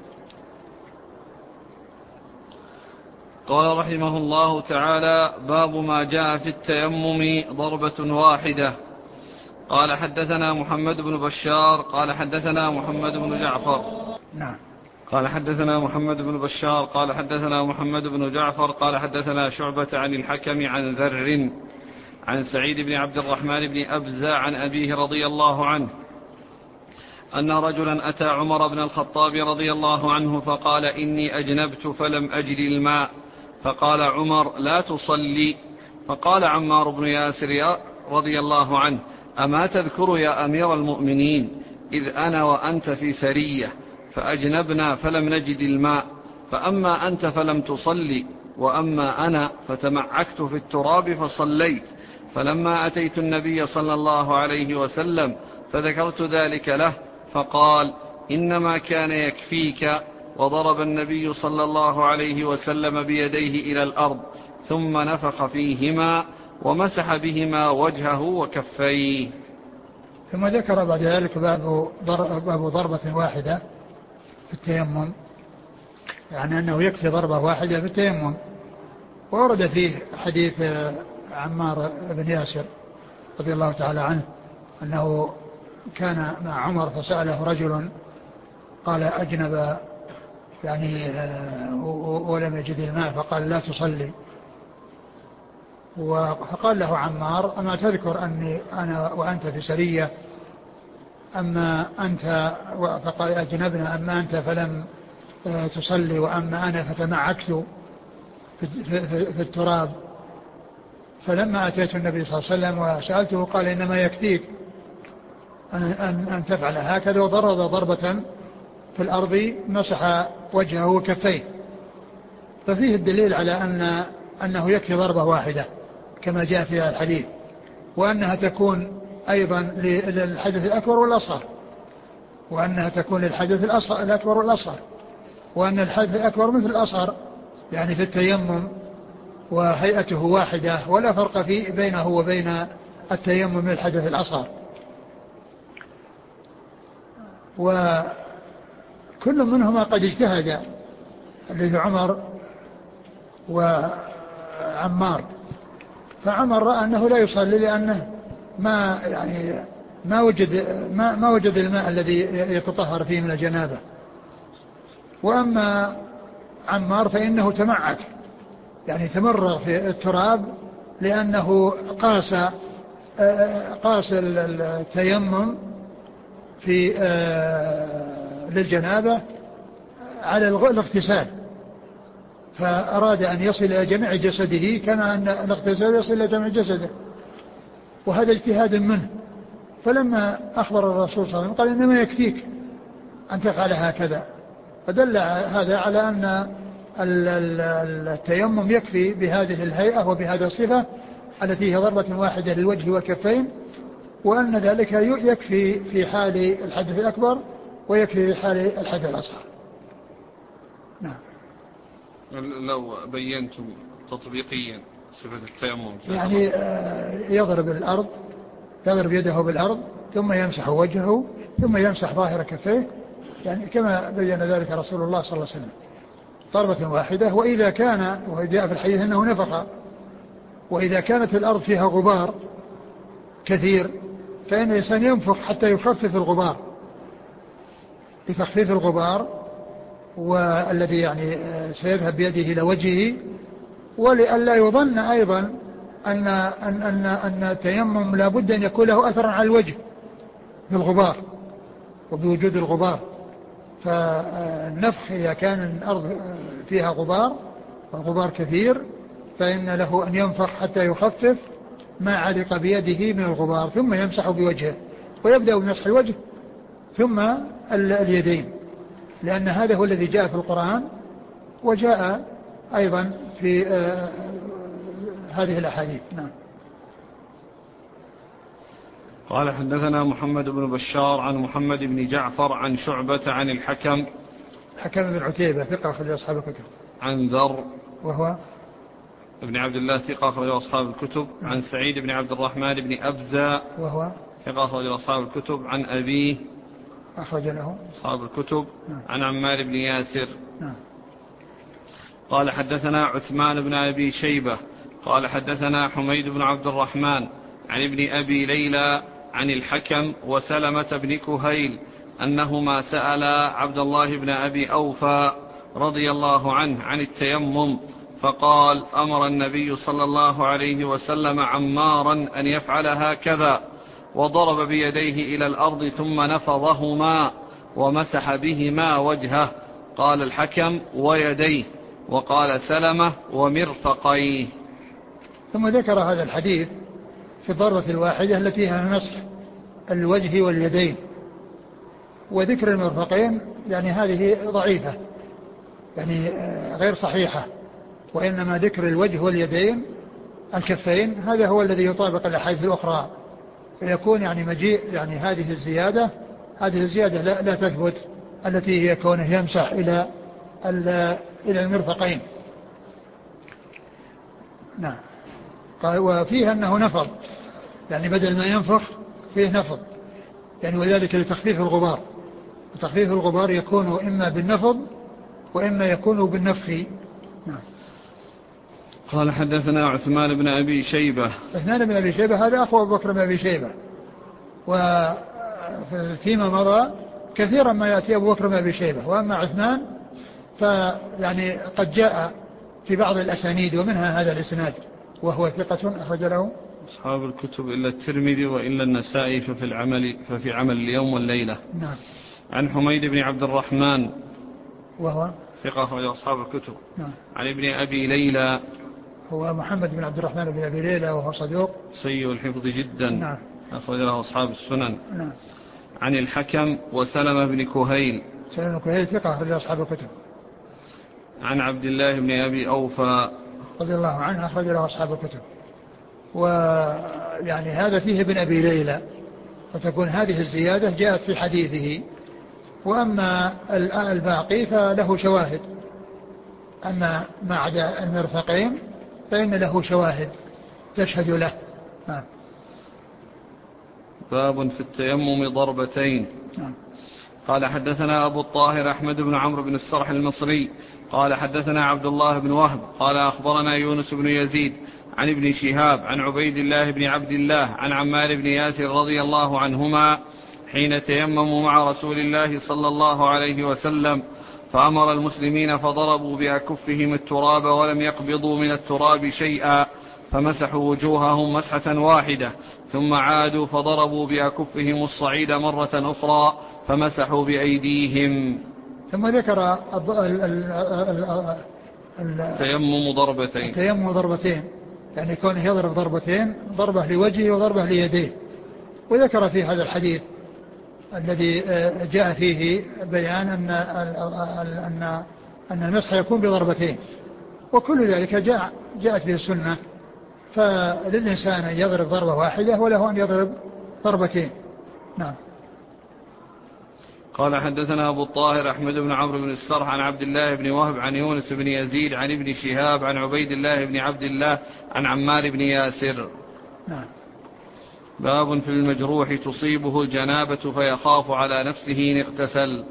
قال رحمه الله تعالى: باب ما جاء في التيمم ضربة واحدة. قال حدثنا محمد بن بشار قال حدثنا محمد بن جعفر. نعم. قال حدثنا محمد بن بشار قال حدثنا محمد بن جعفر قال حدثنا شعبة عن الحكم عن ذر عن سعيد بن عبد الرحمن بن أبزة عن أبيه رضي الله عنه أن رجلا أتى عمر بن الخطاب رضي الله عنه فقال: إني أجنبت فلم أجد الماء. فقال عمر: لا تصلي. فقال عمار بن ياسر رضي الله عنه: أما تذكر يا أمير المؤمنين إذ أنا وأنت في سرية فأجنبنا فلم نجد الماء، فأما أنت فلم تصلي وأما أنا فتمعكت في التراب فصليت. فلما أتيت النبي صلى الله عليه وسلم فذكرت ذلك له فقال: إنما كان يكفيك. وضرب النبي صلى الله عليه وسلم بيديه إلى الأرض ثم نفخ فيهما ومسح بهما وجهه وكفيه. ثم ذكر بعد ذلك باب ضربة واحدة في التيمم، يعني أنه يكفي ضربة واحدة في التيمم. وورد فيه حديث عمار بن ياسر رضي الله تعالى عنه أنه كان مع عمر فسأله رجل قال: أجنب يعني ولم يجد الماء، فقال: لا تصلي. فقال له عمار: أما تذكر أني أنا وأنت في سرية، أما أنت فقال: أجنبنا، أما أنت فلم تصلي وأما أنا فتمعكت في التراب. فلما أتيت النبي صلى الله عليه وسلم وسألته قال: إنما يكفيك أن تفعل هكذا، وضرب ضربة في الأرض مسح وجهه وكفيه. ففيه الدليل على أنه يكفي ضربة واحدة كما جاء في الحديث، وأنها تكون أيضا للحدث الأكبر والأصغر، وأنها تكون للحدث الأكبر والأصغر، وأن الحدث الأكبر مثل الأصغر يعني في التيمم وهيئته واحدة ولا فرق بينه وبين التيمم للحدث الأصغر. وكل منهما قد اجتهد، اللي عمر وعمار. فعمر رأى أنه لا يصلي لأنه ما وجد الماء الذي يتطهر فيه من الجنابة. وأما عمار فإنه يعني تمرغ في التراب لأنه قاس التيمم في للجنابة على الاغتسال، فأراد أن يصل إلى جميع جسده كما أن الاغتسال يصل إلى جميع جسده، وهذا اجتهاد منه. فلما أخبر الرسول صلى الله عليه وسلم قال: إنما يكفيك أن تفعل هكذا. فدل هذا على أن التيمم يكفي بهذه الهيئة وبهذه الصفة التي هي ضربة واحدة للوجه والكفين، وأن ذلك يكفي في حال الحدث الأكبر ويكفي في حال الحدث الأصغر. نعم. لو بينتم تطبيقيا صفة التيمم يعني يضرب يده بالأرض ثم يمسح وجهه ثم يمسح ظاهر كفيه، يعني كما بين ذلك رسول الله صلى الله عليه وسلم، ضربة واحدة. وإذا كان، وجاء في الحديث أنه نفخ، وإذا كانت الأرض فيها غبار كثير فإن الإنسان ينفخ حتى يخفف الغبار، لتخفيف الغبار والذي يعني سيذهب بيده إلى وجهه، ولئلا يظن أيضا أن التيمم لا بد أن يكون له أثر على الوجه بالغبار وبوجود الغبار. فالنفخ إذا كان الأرض فيها غبار والغبار كثير فإن له أن ينفخ حتى يخفف ما علق بيده من الغبار ثم يمسح بوجهه، ويبدأ بمسح الوجه ثم اليدين، لأن هذا هو الذي جاء في القرآن وجاء أيضا في هذه الأحاديث. نعم. قال حدثنا محمد بن بشار عن محمد بن جعفر عن شعبة عن الحكم بن عتيبة ثقة أخرج أصحاب الكتب. عن ذر وهو ابن عبد الله ثقة أخرج أصحاب الكتب. عن سعيد بن عبد الرحمن بن أبزة وهو ثقة أخرج أصحاب الكتب. عن أبيه أخرج له أصحاب الكتب. عن عمار بن ياسر. نعم. قال حدثنا عثمان بن أبي شيبة قال حدثنا حميد بن عبد الرحمن عن ابن أبي ليلى عن الحكم وسلمة بن كهيل أنهما سألا عبد الله بن أبي أوفى رضي الله عنه عن التيمم، فقال أمر النبي صلى الله عليه وسلم عمارا أن يفعل هكذا، وضرب بيديه إلى الأرض ثم نفضهما ومسح بهما وجهه. قال الحكم ويديه، وقال سلمة ومرفقيه. ثم ذكر هذا الحديث في الضربة الواحدة التي هي مسح الوجه واليدين، وذكر المرفقين يعني هذه ضعيفة يعني غير صحيحة، وإنما ذكر الوجه واليدين الكفين هذا هو الذي يطابق الأحاديث الأخرى، فيكون يعني مجيء يعني هذه الزيادة لا تثبت، التي هي كونه يمسح إلى المرفقين. نعم. قال وفيه أنه نفض، يعني بدل ما ينفخ فيه نفض، يعني وذلك لتخفيف الغبار، وتخفيف الغبار يكون إما بالنفض وإما يكون بالنفخ. نعم. قال حدثنا عثمان بن أبي شيبة. عثمان بن أبي شيبة هذا أخو أبو بكر بن أبي شيبة، وفيما مضى كثيرا ما يأتي أبو بكر بن أبي شيبة، وأما عثمان فيعني قد جاء في بعض الأسانيد ومنها هذا الإسناد، وهو ثقة أخرج له أصحاب الكتب إلا الترمذي وإلا النسائي ففي عمل اليوم والليلة. نعم. عن حميد بن عبد الرحمن وهو ثقة أخرج أصحاب الكتب. نعم. عن ابن أبي ليلى هو محمد بن عبد الرحمن بن أبي ليلى وهو صدوق سيء الحفظ جدا. نعم. أخرج له أصحاب السنن. نعم. عن الحكم وسلمة بن كهيل. سلمة بن كهيل ثقة أخرج أصحاب الكتب. عن عبد الله بن أبي أوفى رضي الله عنه أخرج له أصحاب الكتب. ويعني هذا فيه ابن أبي ليلى، فتكون هذه الزيادة جاءت في حديثه، وأما الباقي فله شواهد، أما ما عدا المرفقين فإن له شواهد تشهد له. باب في التيمم ضربتين. قال حدثنا أبو الطاهر أحمد بن عمرو بن السرح المصري قال حدثنا عبد الله بن وهب قال أخبرنا يونس بن يزيد عن ابن شهاب عن عبيد الله بن عبد الله عن عمار بن ياسر رضي الله عنهما حين تيمموا مع رسول الله صلى الله عليه وسلم، فأمر المسلمين فضربوا بأكفهم التراب ولم يقبضوا من التراب شيئا، فمسحوا وجوههم مسحة واحدة، ثم عادوا فضربوا بأكفهم الصعيد مرة أخرى فمسحوا بأيديهم. ثم ذكر التيمم ضربتين، يعني كونه يضرب ضربتين، ضربة لوجهه وضربة ليديه، وذكر في هذا الحديث الذي جاء فيه بيان أن المسح يكون بضربتين، وكل ذلك جاءت به السنة، فللإنسان أن يضرب ضربة واحدة وله أن يضرب ضربتين. نعم. قال حدثنا أبو الطاهر أحمد بن عمرو بن السرح عن عبد الله بن وهب عن يونس بن يزيد عن ابن شهاب عن عبيد الله بن عبد الله عن عمار بن ياسر. نعم. باب في المجروح تصيبه الجنابة فيخاف على نفسه إن اغتسل.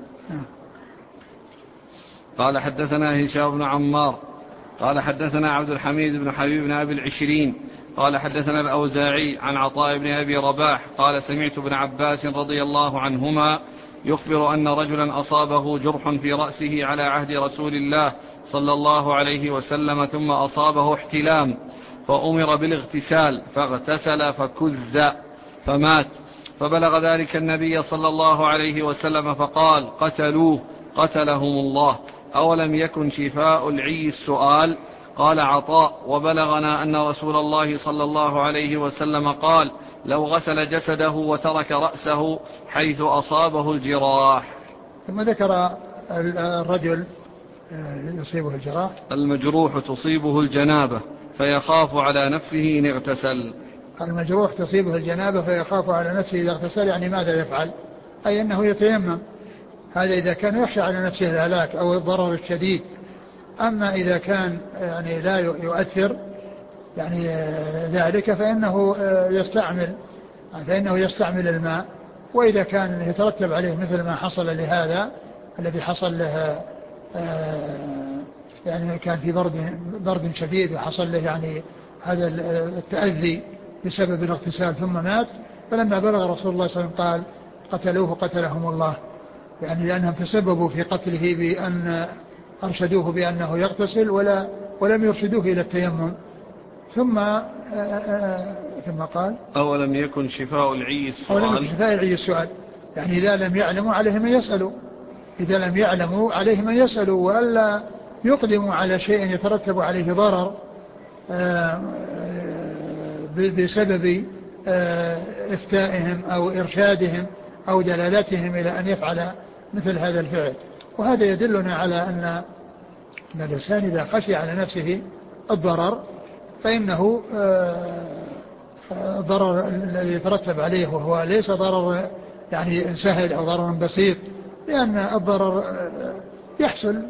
قال حدثنا هشام بن عمار قال حدثنا عبد الحميد بن حبيب بن أبي العشرين قال حدثنا الأوزاعي عن عطاء بن أبي رباح قال سمعت ابن عباس رضي الله عنهما يخبر أن رجلا أصابه جرح في رأسه على عهد رسول الله صلى الله عليه وسلم ثم أصابه احتلام، فأمر بالاغتسال فاغتسل فكز فمات. فبلغ ذلك النبي صلى الله عليه وسلم فقال قتلوه قتلهم الله. أولم يكن شفاء العي السؤال؟ قال عطاء وبلغنا أن رسول الله صلى الله عليه وسلم قال لو غسل جسده وترك رأسه حيث أصابه الجراح. ثم ذكر الرجل يصيبه الجراح المجروح تصيبه الجنابة فيخاف على نفسه إن اغتسل. المجروح تصيبه الجنابة فيخاف على نفسه إذا اغتسل، يعني ماذا يفعل؟ أي أنه يتيمم، هذا إذا كان يخشى على نفسه الهلاك أو الضرر الشديد. أما إذا كان يعني لا يؤثر يعني ذلك فإنه يستعمل الماء. وإذا كان يترتب عليه مثل ما حصل لهذا الذي حصل له يعني كان في برد شديد وحصل له يعني هذا التأذي بسبب الاغتسال ثم مات، فلما بلغ رسول الله صلى الله عليه وسلم قال قتلوه قتلهم الله، يعني لأنهم تسببوا في قتله بأن أرشدوه بأنه يغتسل ولم يرشدوه إلى التيمم. ثم قال أولم يكن شفاء العي السؤال. أولم يكن شفاء العي السؤال، يعني إذا لم يعلموا عليه من يسألوا وألا يقدموا على شيء يترتب عليه ضرر بسبب إفتائهم أو إرشادهم أو دلالتهم إلى أن يفعل مثل هذا الفعل. وهذا يدلنا على أن الإنسان إذا خشي على نفسه الضرر فإنه الضرر الذي يترتب عليه وهو ليس ضرر يعني سهل أو ضرر بسيط، لأن الضرر يحصل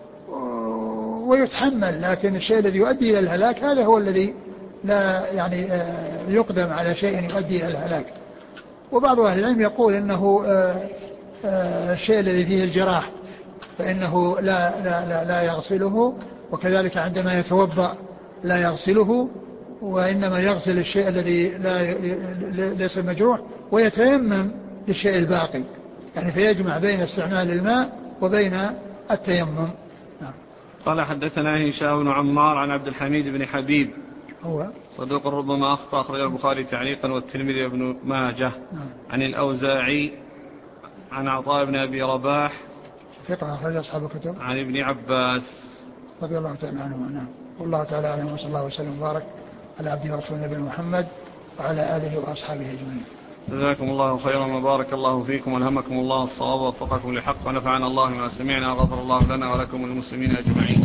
ويتحمل، لكن الشيء الذي يؤدي إلى الهلاك هذا هو الذي لا يعني يقدم على شيء يؤدي إلى الهلاك. وبعض أهل العلم يقول إنه الشيء الذي فيه الجراح فإنه لا يغسله، وكذلك عندما يتوضأ لا يغسله، وإنما يغسل الشيء الذي ليس مجروح ويتيمم للشيء الباقي، يعني فيجمع بين استعمال الماء وبين التيمم. قال حدثنا هشام بن عمار عن عبد الحميد بن حبيب هو صدوق ربما أخطأ أخرج البخاري تعليقا والترمذي وابن ماجه عن الأوزاعي عن عطاء بن أبي رباح ثقة أخرج أصحاب الكتب عن ابن عباس رضي الله تعالى عنه. نعم. والله تعالى أعلم وصلى الله وسلم وبارك على عبده ورسوله نبينا محمد وعلى آله وأصحابه أجمعين. جزاكم الله خيرا وبارك الله فيكم والهمكم الله الصواب ووفقكم للحق ونفعنا الله ما سمعنا وغفر الله لنا ولكم المسلمين أجمعين.